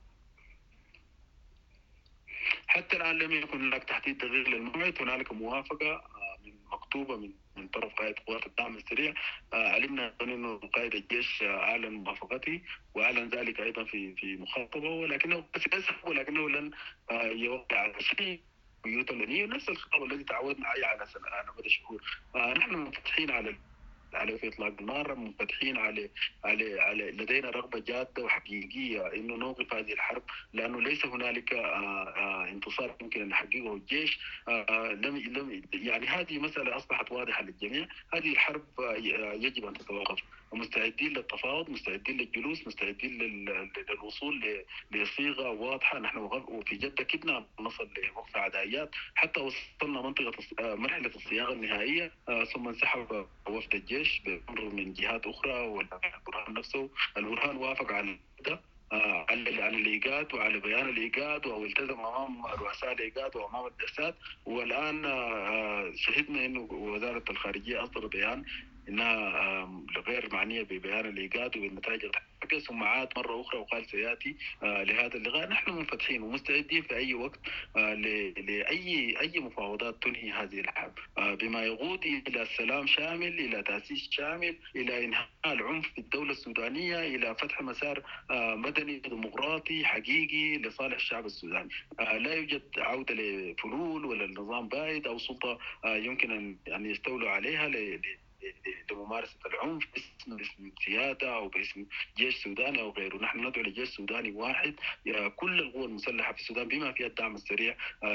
حتى الآن لم يكن هناك تحديد دقيق للموعد. هنالك موافقة من مكتوبة من من طرف قائد قوات الدعم السريع. علمنا أنه قائد الجيش أعلن موافقته وأعلن ذلك أيضا في في مخاطبة، ولكنه ولكنه لن يوقع على شيء يوتمني نفس الخطاب الذي تعودنا عليه على سنة على مدى شهور. نحن منفتحين على على في إطلاق النار، منفتحين على على على لدينا رغبة جادة وحقيقية إنه نوقف هذه الحرب، لأنه ليس هنالك انتصار يمكن أن يحققه الجيش. لم لم يعني هذه مسألة أصبحت واضحة للجميع. هذه الحرب يجب أن تتوقف، ومستعدين للتفاوض، مستعدين للجلوس، مستعدين للوصول لصيغة واضحة. نحن في جدة كدنا نصل لوقف عدائيات حتى وصلنا منطقة مرحلة الصياغة النهائية، ثم انسحب وفد الجيش بأمر من جهات أخرى. والبرهان نفسه البرهان وافق على على على الإيجاد وعلى بيان الإيجاد والتزم أمام رؤساء الإيجاد وأمام الجلسات. والآن شهدنا إنه وزارة الخارجية أصدر بيان إنها غير معنية ببيان الإيجاد وبالنتائج الحقيقية، ثم عاد مرة أخرى وقال سيأتي لهذا اللقاء. نحن منفتحين ومستعدين في أي وقت لأي أي مفاوضات تنهي هذه الحرب بما يقود إلى سلام شامل، إلى تأسيس شامل، إلى إنهاء العنف في الدولة السودانية، إلى فتح مسار مدني ديمقراطي حقيقي لصالح الشعب السوداني. لا يوجد عودة لفلول ولا النظام بائد أو سلطة يمكن أن يستولوا عليها لممارسة العنف باسم باسم سيادة أو باسم جيش سوداني أو غيره. نحن ندعو لجيش سوداني واحد. كل القوى المسلحة في السودان بما فيها الدعم السريع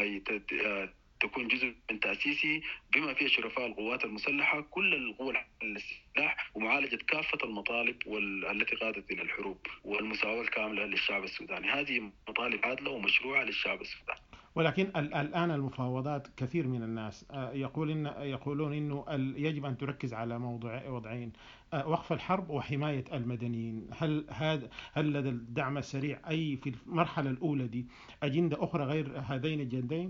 تكون جزء من تأسيسي، بما فيها شرفاء القوات المسلحة، كل القوى السلاح، ومعالجة كافة المطالب التي قادت إلى الحروب والمساواة الكاملة للشعب السوداني. هذه مطالب عادلة ومشروعة للشعب السوداني. ولكن الآن المفاوضات كثير من الناس يقول إن يقولون إنه يجب أن تركز على موضوع وضعين: وقف الحرب وحماية المدنيين. هل هذا هل لدى الدعم السريع أي في المرحلة الأولى دي أجندة أخرى غير هذين الجندين؟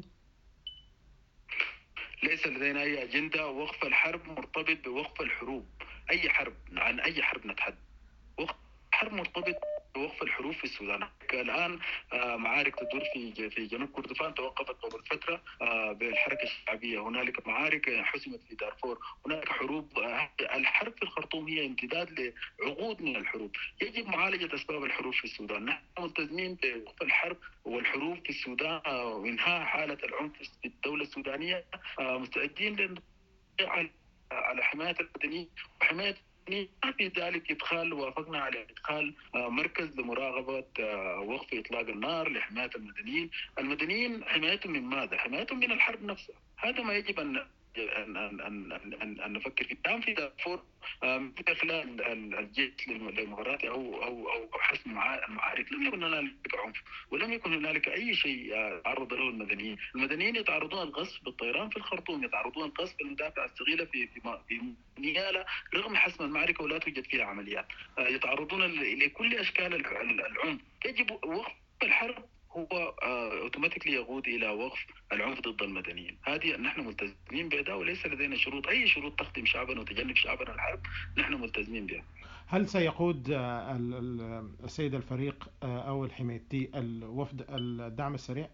ليس لدينا أي أجندة. وقف الحرب مرتبط بوقف الحروب. أي حرب، عن أي حرب نتحدث. وقف الحرب مرتبط بوقف الحروب في السودان. الآن معارك تدور في في جنوب كردفان توقفت قبل فترة بالحركة الشعبية. هنالك معارك حسمت في دارفور. هناك حروب. الحرب في الخرطوم هي امتداد لعقود من الحروب. يجب معالجة أسباب الحروب في السودان. نحن ملتزمين بوقف الحرب والحروب في السودان وإنهاء حالة العنف في الدولة السودانية. مستعدين على حماية المدنيين وحماية ما في ذلك إدخال. وافقنا على إدخال مركز لمراقبة وقف إطلاق النار لحماية المدنيين. المدنيين حمايتهم من ماذا؟ حمايتهم من الحرب نفسها. هذا ما يجب أن أن أن أن أن, أن نفكر فيه. كان في دارفور من خلال الجيش الإماراتي أو أو أو حسم المعارك لم يكن هنالك عنف ولم يكن هنالك أي شيء تعرض له المدنيين. المدنيين يتعرضون القصف بالطيران في الخرطوم، يتعرضون القصف بالمدافع الثقيلة في في نيالا رغم حسم المعركة ولا توجد فيها عمليات، يتعرضون لكل أشكال العنف. يجب وقف الحرب هو اوتوماتيكلي يقود الى وقف العنف ضد المدنيين. هذه نحن ملتزمين بها وليس لدينا شروط، اي شروط تخدم شعبنا وتجنب شعبنا الحرب نحن ملتزمين بها. هل سيقود السيد الفريق او الحميتي الوفد الدعم السريع؟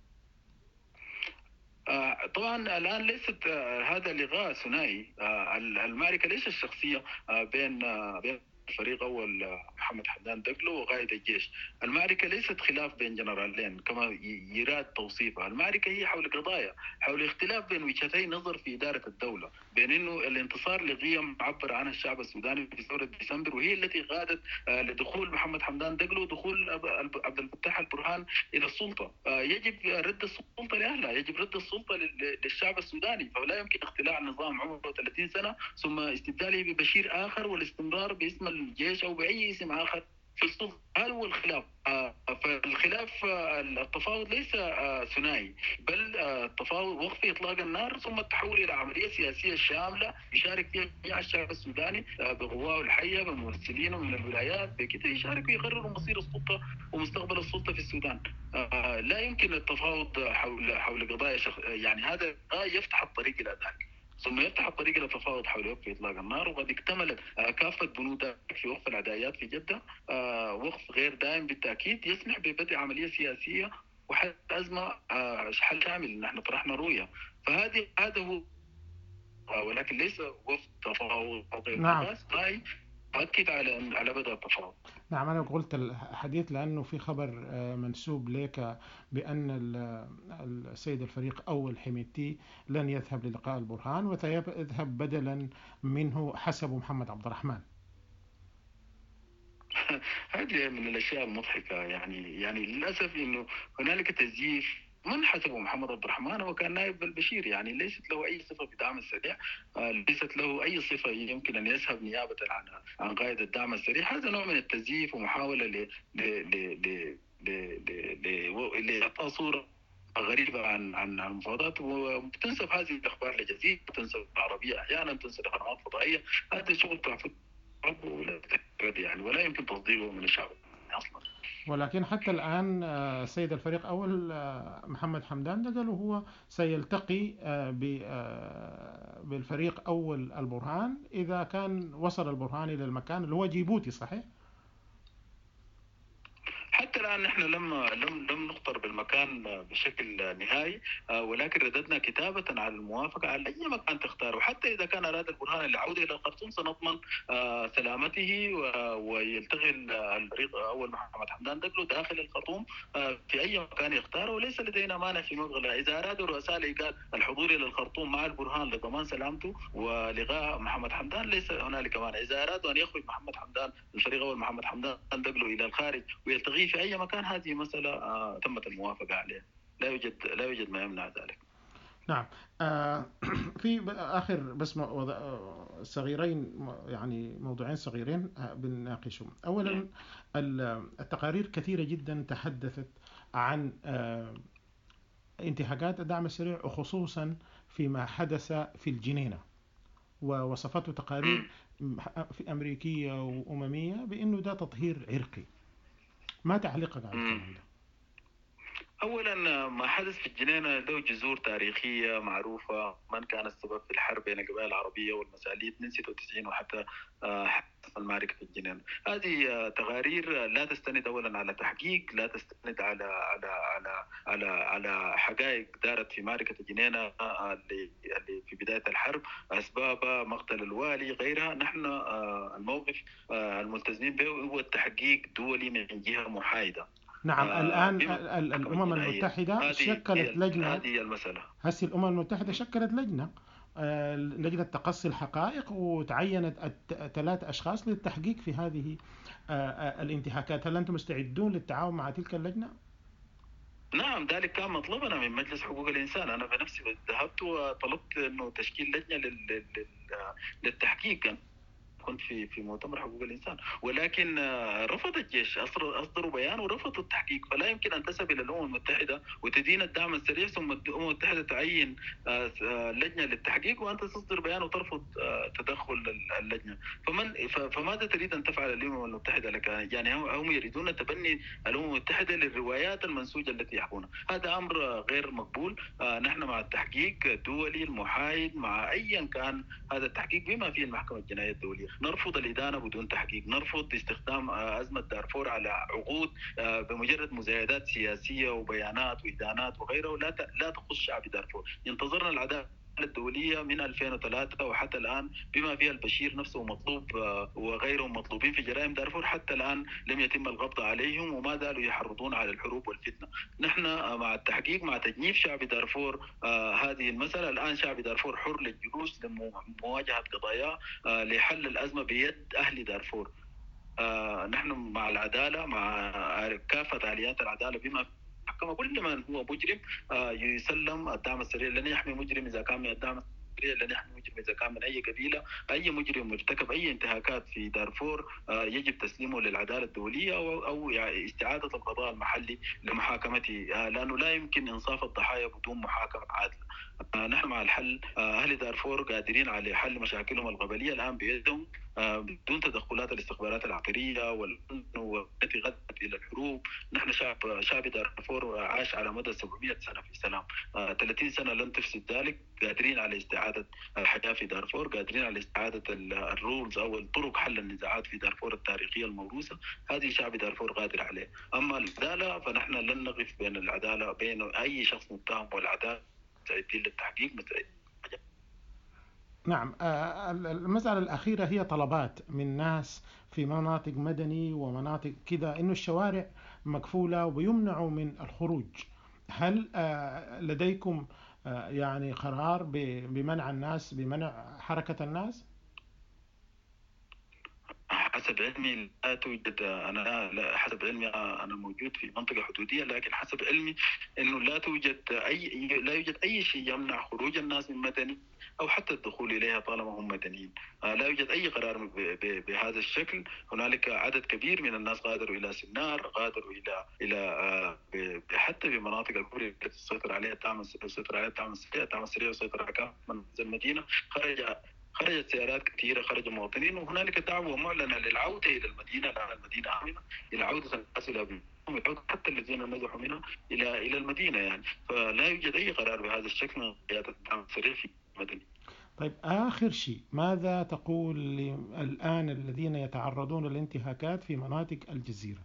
طبعا الان ليست هذا لقاء ثنائي، المعركه ليست شخصيه بين بين الفريق أول محمد حمدان دقلو وقائد الجيش. المعركة ليست خلاف بين جنرالين كما يراد توصيفها، المعركة هي حول قضايا، حول اختلاف بين وجهتي نظر في إدارة الدولة، بين إنه الانتصار لقيم عبر عنها الشعب السوداني في ثورة ديسمبر وهي التي قادت لدخول محمد حمدان دقلو ودخول عبد الفتاح البرهان إلى السلطة. يجب رد السلطة لأهلها، يجب رد السلطة للشعب السوداني، فلا يمكن اختلاع نظام عمره ثلاثين سنة ثم استبداله ببشير آخر والاستمرار باسم الجيش أو بأي اسم آخر في السلطة. هذا هو الخلاف. فالخلاف التفاوض ليس ثنائي، بل التفاوض وقف إطلاق النار ثم التحول إلى عملية سياسية شاملة يشارك فيها جميع الشعب السوداني بقواه الحية بممثلينه من الولايات، بكده يشارك ويقرروا مصير السلطة ومستقبل السلطة في السودان. لا يمكن التفاوض حول حول قضايا شخ... يعني هذا يفتح الطريق إلى ذلك، ثم يفتح الطريق إلى التفاوض حول وقف إطلاق النار. وقد اكتملت كافة بنود في وقف العدايات في جدة، وقف غير دائم بالتأكيد يسمح ببدء عملية سياسية وحل أزمة حل كامل. نحن طرحنا رؤية، فهذه هذا هو، ولكن ليس وقف تفاوض أو غير. نعم. أكد على على بدء التفاوض. نعم، أنا قلت الحديث لأنه في خبر منسوب لك بأن السيد الفريق أو الحميتي لن يذهب للقاء البرهان وسيذهب بدلا منه حسب محمد عبد الرحمن. هذه من الأشياء المضحكة، يعني يعني للأسف إنه هنالك تزييف. من حسبه محمد عبد الرحمن هو كان نائب البشير، يعني ليست له أي صفة في دعم السريع، ليست له أي صفة يمكن أن يذهب نيابة عن عن قائد الدعم السريع. هذا نوع من التزييف ومحاولة ل ل ل ل لإعطاء صورة غريبة عن عن المفاوضات، وتنسب هذه الأخبار لجزيرة، تنسب العربية أحيانا، تنسب قنوات فضائية. هذا شغل تعفض يعني ولا يمكن تصديقه من الشعب أصلا. ولكن حتى الآن سيد الفريق أول محمد حمدان دقلو هو سيلتقي بالفريق أول البرهان إذا كان وصل البرهان إلى المكان اللي هو جيبوتي، صحيح؟ حتى الآن نحن لم لم لم نخطر بالمكان بشكل نهائي، ولكن رددنا كتابة على الموافقة على أي مكان تختاره. حتى إذا كان أراد البرهان العودة إلى الخرطوم سنضمن سلامته ويلتقي الفريق أول محمد حمدان دقلو داخل الخرطوم في أي مكان يختاره، وليس لدينا مانع في مبغى. إذا أراد الرؤساء الإيقاع الحضور إلى الخرطوم مع البرهان لضمان سلامته ولغاء محمد حمدان ليس هنالك مانع. إذا أرادوا أن يخرج محمد حمدان الفريق أول محمد حمدان دقلو إلى الخارج ويلتقي في أي مكان، هذه مسألة آه تمت الموافقة عليها، لا يوجد لا يوجد ما يمنع ذلك. نعم. آه في آخر بس صغيرين، يعني موضوعين صغيرين بنناقشهم. أولا التقارير كثيرة جدا تحدثت عن آه انتهاكات الدعم السريع وخصوصا فيما حدث في الجنينة، ووصفته تقارير في أمريكية وأممية بأنه ده تطهير عرقي. ما تعليقك على الكلام ده؟ أولا ما حدث في الجنينة له جذور تاريخية معروفة. من كان السبب في الحرب بين القبائل العربية والمساليت من ستة وتسعين وحتى المعركة في الجنينة. هذه تقارير لا تستند أولا على تحقيق، لا تستند على على على على على حقائق دارت في معركة الجنينة اللي في بداية الحرب، أسباب مقتل الوالي غيرها. نحن الموقف الملتزمين به هو التحقيق دولي من جهة محايدة. نعم. آه الآن الأمم المتحدة شكلت لجنة. هذه المسألة. هسه الأمم المتحدة شكلت لجنة آه لجنة تقصي الحقائق، وتعينت ثلاث أشخاص للتحقيق في هذه آه الانتهاكات. هل أنتم مستعدون للتعاون مع تلك اللجنة؟ نعم ذلك كان مطلبنا من مجلس حقوق الإنسان. أنا بنفسي ذهبت وطلبت إنه تشكيل لجنة لل- لل- للتحقيق. كنت في في مؤتمر حقوق الانسان، ولكن آه، رفض الجيش، أصر- اصدروا بيان ورفضوا التحقيق. فلا يمكن ان تذهب الى الامم المتحده وتدين الدعم السريع ثم الامم المتحده تعين آه، آه، لجنه للتحقيق وانت تصدر بيان وترفض آه، تدخل ال- اللجنه. فمن ف- فماذا تريد ان تفعل الامم المتحده لك؟ يعني هم هم يريدون تبني الامم المتحده للروايات المنسوجه التي يحكونها. هذا امر آه، غير مقبول. آه، نحن مع التحقيق الدولي المحايد مع ايا كان هذا التحقيق بما فيه المحكمه الجنائيه الدوليه. نرفض الإدانة بدون تحقيق، نرفض استخدام أزمة دارفور على عقود بمجرد مزايدات سياسية وبيانات وإدانات وغيره لا لا تخص شعب دارفور. انتظرنا العدالة الدولية من ألفين وثلاثة وحتى الآن بما فيها البشير نفسه مطلوب وغيرهم مطلوبين في جرائم دارفور، حتى الآن لم يتم القبض عليهم وما زالوا يحرضون على الحروب والفتنة. نحن مع التحقيق، مع تجنيف شعب دارفور آه هذه المسألة. الآن شعب دارفور حر للجلوس لمواجهة قضاياه آه لحل الأزمة بيد أهل دارفور. آه نحن مع العدالة، مع كافة آليات العدالة بما حكم كل من هو مجرم آه يسلم الدعم السريع. لن يحمي مجرم إذا كان من الدعم السريع، لن يحمي مجرم إذا كان من أي قبيلة. أي مجرم ارتكب أي انتهاكات في دارفور آه يجب تسليمه للعدالة الدولية أو, أو يعني استعادة القضاء المحلي لمحاكمته، آه لأنه لا يمكن إنصاف الضحايا بدون محاكمة عادلة. آه نحن مع الحل. آه أهل دارفور قادرين على حل مشاكلهم القبلية الآن بيدهم آه بدون تدخلات الاستخبارات العسكرية والتي غدت إلى الحروب. نحن شعب شعب دارفور عاش على مدى سبعمائة سنة في سلام. آه ثلاثين سنة لن تفسد ذلك. قادرين على استعادة الحياة في دارفور، قادرين على استعادة الرولز أو الطرق حل النزاعات في دارفور التاريخية الموروثة. هذه شعب دارفور قادر عليه. أما العدالة فنحن لن نقف بين العدالة بين أي شخص متهم والعدالة مستعدين للتحقيق مستعدين. نعم. آه، المسألة الأخيرة هي طلبات من ناس في مناطق مدني ومناطق كذا إنه الشوارع مقفولة وبيمنعوا من الخروج. هل آه، لديكم آه، يعني قرار ب- بمنع الناس، بمنع حركة الناس؟ حسب علمي لا توجد. انا لا حسب علمي انا موجود في منطقه حدوديه، لكن حسب علمي انه لا توجد اي لا يوجد اي شيء يمنع خروج الناس من مدني او حتى الدخول اليها طالما هم مدنيين. لا يوجد اي قرار بهذا الشكل. هنالك عدد كبير من الناس غادروا الى سنار، غادروا الى الى حتى بمناطق الكبرى التي تسيطر عليها الدعم السريع عليها الدعم السريع الدعم السريع يسيطر على كافه المدينه. خرج خرجت سيارات كثيرة، خرج مواطنين، وهنالك دعوة معلنة للعودة إلى المدينة. الآن المدينة آمنة، إلى عودة الناس إلى بيوتهم، حتى الذين نزحوا منها إلى إلى المدينة يعني. فلا يوجد أي قرار بهذا الشكل من قيادة الدعم السريع في المدينة. طيب آخر شيء، ماذا تقول الآن الذين يتعرضون للانتهاكات في مناطق الجزيرة؟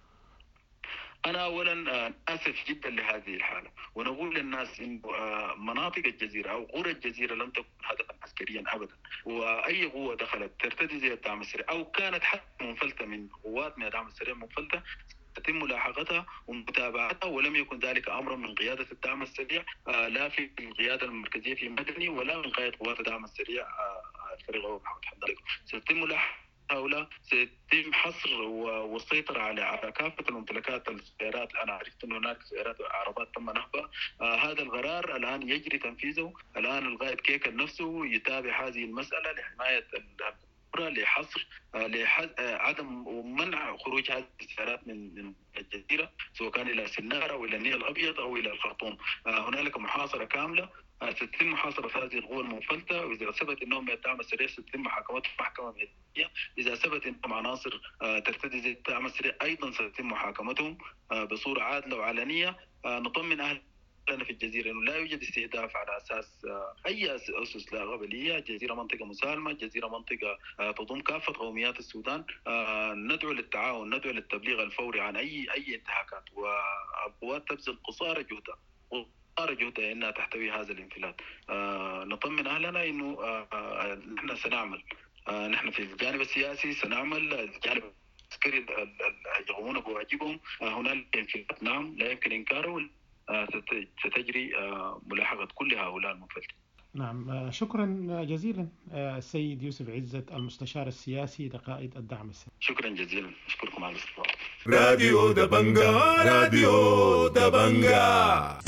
أنا أولا آسف جدا لهذه الحالة، ونقول للناس إن مناطق الجزيرة أو قرى الجزيرة لم تكن هدفا عسكريا أبدا، وأي قوة دخلت ترتدي زي الدعم السريع أو كانت حتى منفلتة من قوات من الدعم السريع منفلتة تتم ملاحقتها ومتابعتها، ولم يكن ذلك أمرا من قيادة الدعم السريع لا في القيادة المركزية في مدني ولا من قيادة قوات الدعم السريع الفريق أول محمد حمد. سيتم ملاحقة هؤلاء، سيتم حصر والسيطرة على على كافة الممتلكات السيارات. أنا عرفت أن هناك سيارات عربات تم نهبها. آه هذا القرار الآن يجري تنفيذه. الآن القائد كيكل نفسه يتابع هذه المسألة لحماية القرى، لحصر آه لحز... آه عدم ومنع خروج هذه السيارات من من الجزيرة، سواء كان إلى سنارة أو إلى النيل الأبيض أو إلى الخرطوم. آه هنالك محاصرة كاملة. ستتم محاصرة هذه القوى المنفلتة، وإذا ثبت أنهم الدعم السريع ستتم محاكمتهم محكمة ميدانية. إذا ثبت أنهم عناصر ترتدي زي الدعم السريع أيضا ستتم محاكمتهم بصورة عادلة وعلنية. نطمن أهلنا في الجزيرة أنه لا يوجد استهداف على أساس أي أسس لا قبلية. الجزيرة منطقة مسالمة، الجزيرة منطقة تضم كافة قوميات السودان. ندعو للتعاون، ندعو للتبليغ الفوري عن أي أي انتهاكات، والقوات تبذل قصارى جهدها جهدها انها تحتوي هذا الانفلات. آه نطمن اهلنا انه آه نحن سنعمل. آه نحن في الجانب السياسي سنعمل، الجانب العسكري يقومون بواجبهم. آه هنالك انفلات نعم لا يمكن انكاره. آه ستجري آه ملاحقه كل هؤلاء المنفلتين. نعم، شكرا جزيلا السيد يوسف عزت المستشار السياسي لقائد الدعم السريع. شكرا جزيلا، أشكركم على الاستضافة. راديو دبنجا، راديو دبنجا.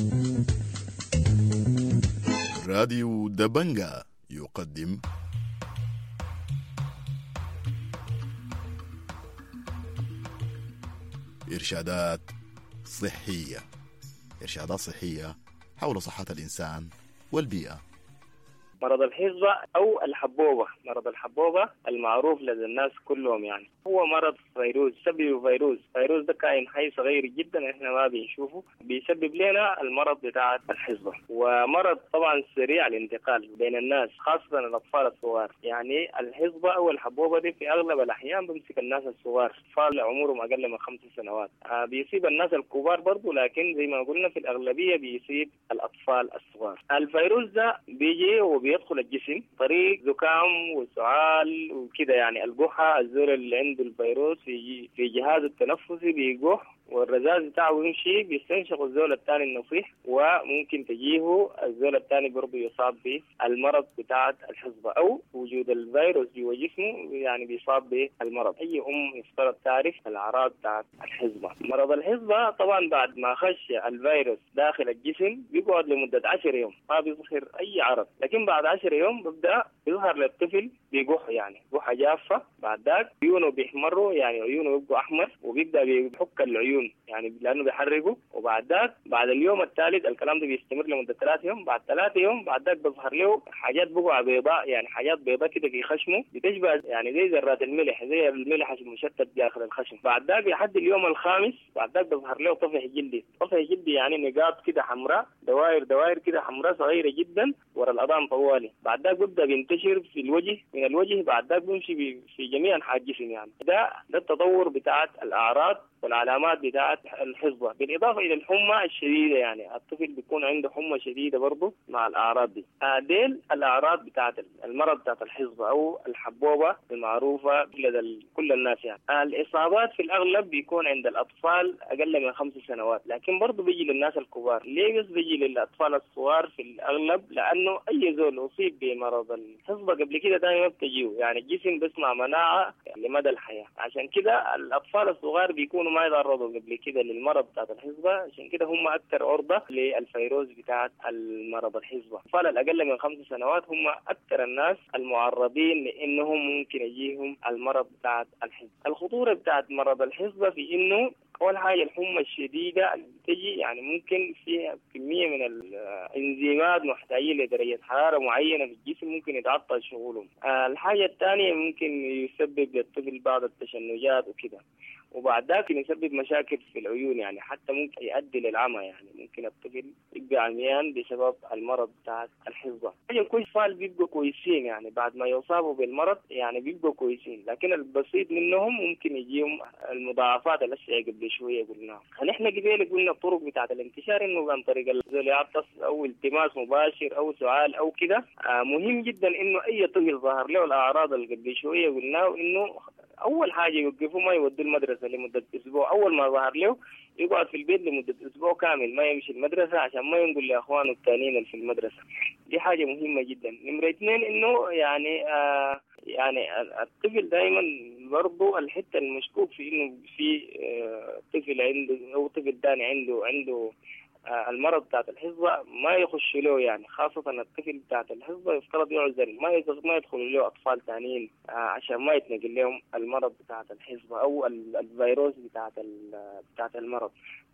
راديو دبنجا يقدم إرشادات صحية. إرشادات صحية حول صحة الإنسان والبيئة. مرض الحصبة أو الحبوبة، مرض الحبوبة المعروف لدى الناس كلهم يعني هو مرض فيروس، سبب فيروس فيروس ده كائن حي صغير جدا احنا ما بنشوفه، بيسبب لنا المرض بتاع الحصبة، ومرض طبعا سريع الانتقال بين الناس خاصة الأطفال الصغار. يعني الحصبة أو الحبوبة دي في أغلب الأحيان بمسك الناس الصغار، أطفال عمرهم أقل من خمس سنوات. آه بيصيب الناس الكبار برضو، لكن زي ما قلنا في الأغلبية بيصيب الأطفال الصغار. الفيروس ده بيجي وبيدخل الجسم طريق زكام وسعال وكده، يعني القحة الزول اللي عنده الفيروس في في جهاز التنفسي بيقح، والرذاذ بتاعه يمشي بيستنشق الزول الثاني النصيح، وممكن تجيه الزول الثاني برضه يصاب بالمرض بتاع الحصبة أو وجود الفيروس جوا جسمه يعني بيصاب بالمرض. أي أم يفترض تعرف الأعراض بتاعت الحصبة. مرض الحصبة طبعا بعد ما خش الفيروس داخل الجسم بيقعد لمدة عشر يوم ما بيظهر أي عرض، لكن بعد عشر يوم ببدأ يظهر للطفل بيقح، يعني قحة جافة، بعد ذاك عيونه بيحمروا، يعني عيونه يبقوا أحمر، وبيبدأ بيحك العيون يعني لأنه بيحرقوا، وبعد ذاك بعد اليوم الثالث الكلام ده بيستمر لمدة ثلاث يوم، بعد ثلاث يوم بعد ذاك بيظهر له حاجات بقع بيضاء، يعني حاجات بيضاء كده في خشمه بتشبه يعني زي ذرات الملح، زي الملح المشتت داخل الخشم. بعد ذاك لحد اليوم الخامس بعد ذاك بيظهر له طفح جلدي، طفح جلدي يعني نقاط كده حمراء، دوائر دوائر كده حمراء صغيرة جدا ورا الأذان طوالي. بعد ذاك بيبدأ بينتشر في الوجه، من الوجه بعد ذاك بيمشي في جميع أنحاء الجسم. يعني ده ده التطور بتاعت الأعراض والعلامات بتاعت الحصبة، بالإضافة إلى الحمى الشديدة، يعني الطفل بيكون عنده حمى شديدة برضه مع الأعراض دي. ديل الأعراض بتاعت المرض بتاعت الحصبة أو الحبوبة المعروفة لدى كل الناس. يعني الإصابات في الأغلب بيكون عند الأطفال أقل من خمس سنوات، لكن برضه بيجي للناس الكبار. ليه بس بيجي للأطفال الصغار في الأغلب؟ لأنه أي زول أصيب بمرض الحصبة قبل كده تاني ما بتجيه، يعني الجسم بيصنع مناعة لمدى الحياة، عشان كده الأطفال الصغار بيكونوا ما يتعرضوا قبل كده للمرض بتاعت الحصبة، عشان كده هم أكثر عرضة للفيروس بتاعت المرض الحصبة. الأطفال الأقل من خمس سنوات هم أكثر الناس المعرضين لأنهم ممكن يجيهم المرض بتاعت الحصبة. الخطورة بتاعت مرض الحصبة في إنه أول حاجة الحمى الشديدة اللي تجي يعني ممكن فيها كمية من الإنزيمات محتاجين لدرجة حرارة معينة في الجسم ممكن يتعطل شغلهم. الحاجة الثانية ممكن يسبب للطفل بعض التشنجات وكده، وبعد ذلك يسبب مشاكل في العيون، يعني حتى ممكن يؤدي للعمى، يعني ممكن الطفل يبقى عميان بسبب المرض بتاع الحصبة. حاجة كويس الأطفال بيبقوا كويسين، يعني بعد ما يصابوا بالمرض يعني بيبقوا كويسين، لكن البسيط منهم ممكن يجيهم المضاعفات اللي قبل شوية قلناها. نحن قبل قلنا الطرق بتاعت الانتشار انه عن طريق الزول يعطس او التماس مباشر او سؤال او كده. آه مهم جدا انه اي طفل ظهر له الاعراض اللي قبل شوية قلناه انه اول حاجه يوقفوا ما يودوا المدرسه لمده اسبوع، اول ما ظهر له يقعد في البيت لمده اسبوع كامل ما يمشي المدرسه عشان ما ينقل لاخوانه الثانيين اللي في المدرسه. دي حاجه مهمه جدا. نمره اثنين انه يعني آه يعني الطفل دائما برضه الحته المشكوك في انه في آه طفل عنده او طفل ثاني عنده عنده المرض بتاعت الحصبة ما يخش له، يعني خاصة الطفل بتاعت الحصبة يفترض يعزل ما ما يدخل له أطفال ثانيين عشان ما يتنقل لهم المرض بتاعت الحصبة أو الفيروس بتاعت بتاعت المرض.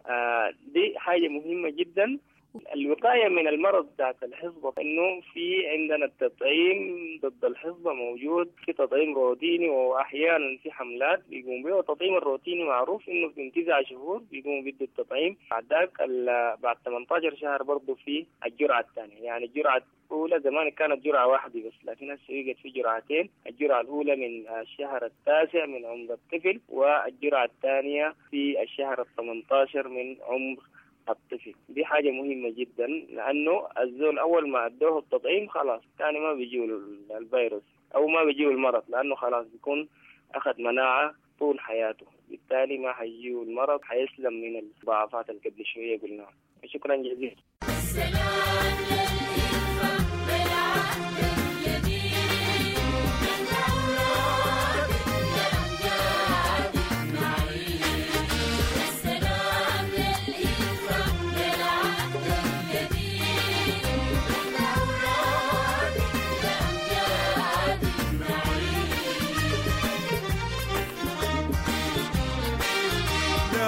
دي حاجة مهمة جدا. الوقاية من المرض بتاعت الحصبة إنه في عندنا التطعيم ضد الحصبة موجود، في تطعيم روتيني وأحيانا في حملات بيقوم به. التطعيم الروتيني معروف إنه في تسعة شهور بيقوم بده التطعيم، بعد ذاك بعد ثمانية عشر شهر برضه في الجرعة الثانية. يعني الجرعة الأولى زمان كانت جرعة واحدة بس، لكن هسه بقت في جرعتين. الجرعة الأولى من الشهر التاسع من عمر الطفل، والجرعة الثانية في الشهر الثامن عشر من عمر الطفل. دي حاجة مهمة جدا لأنه الزول أول ما أدوه التطعيم خلاص ثاني ما بيجيه الفيروس أو ما بيجيه المرض، لأنه خلاص بيكون أخذ مناعة طول حياته، بالتالي ما حيجيه المرض، حيسلم من الضعفات اللي قبل شوية قلناها. شكرا جزيلا.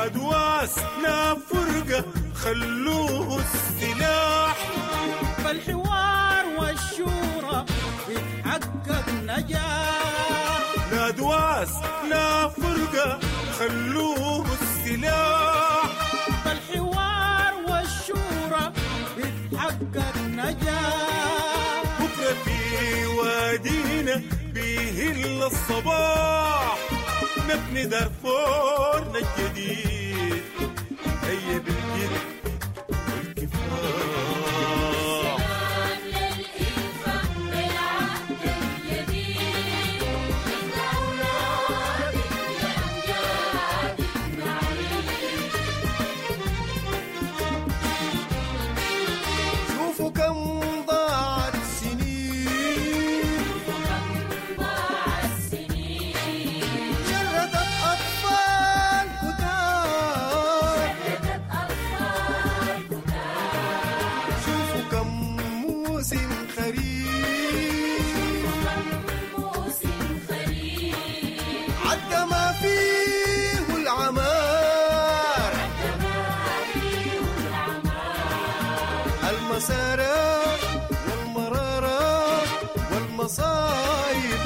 لا دواس لا فرقة خلوه السلاح. فالحوار والشورى بتحقق نجاح. لا دواس لا فرقة خلوه السلاح. فالحوار والشورى بتحقق نجاح. بكرة في وادينا بيهل الصباح نبني دارفورنا الجديد. هيا بالجد والكفاح. شوفوا كم ضاعت سنين. شردت أطفال كتار. شوفوا كم موسم خريف. عدى ما فيه العمار. المسارات والمرارات والمصايب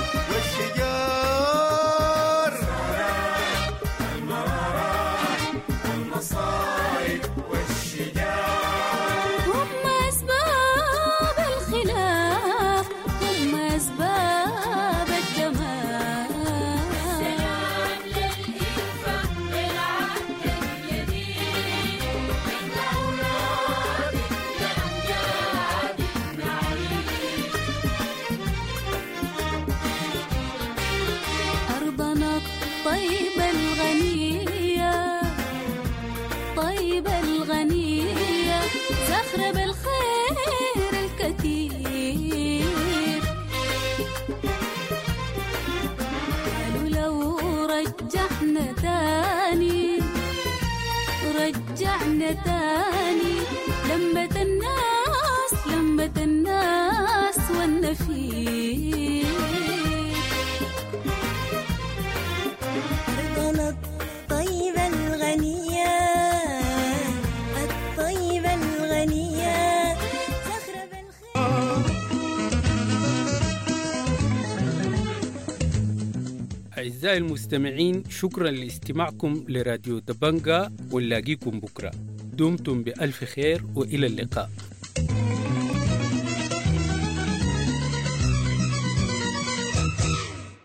والشجار. المرارات والمصايب والشجار. هم أسباب الخلاف، هم أسباب الدمار. السلام للإلفة بالعهد الجديد. من أولاد لأمجاد نعيش. أرضنا الطيبة الغنية، طيبة الغنية، زخرة بالخير الكثير. قالوا لو رجعنا تاني، رجعنا تاني لمة الناس، لمة الناس والنفير. أرضنا الطيبة الغنية، الطيبة الغنية، زخرة بالخير. أعزائي المستمعين، شكرا لاستماعكم لراديو دبنجا، ونلاقيكم بكرة. دمتم بألف خير وإلى اللقاء.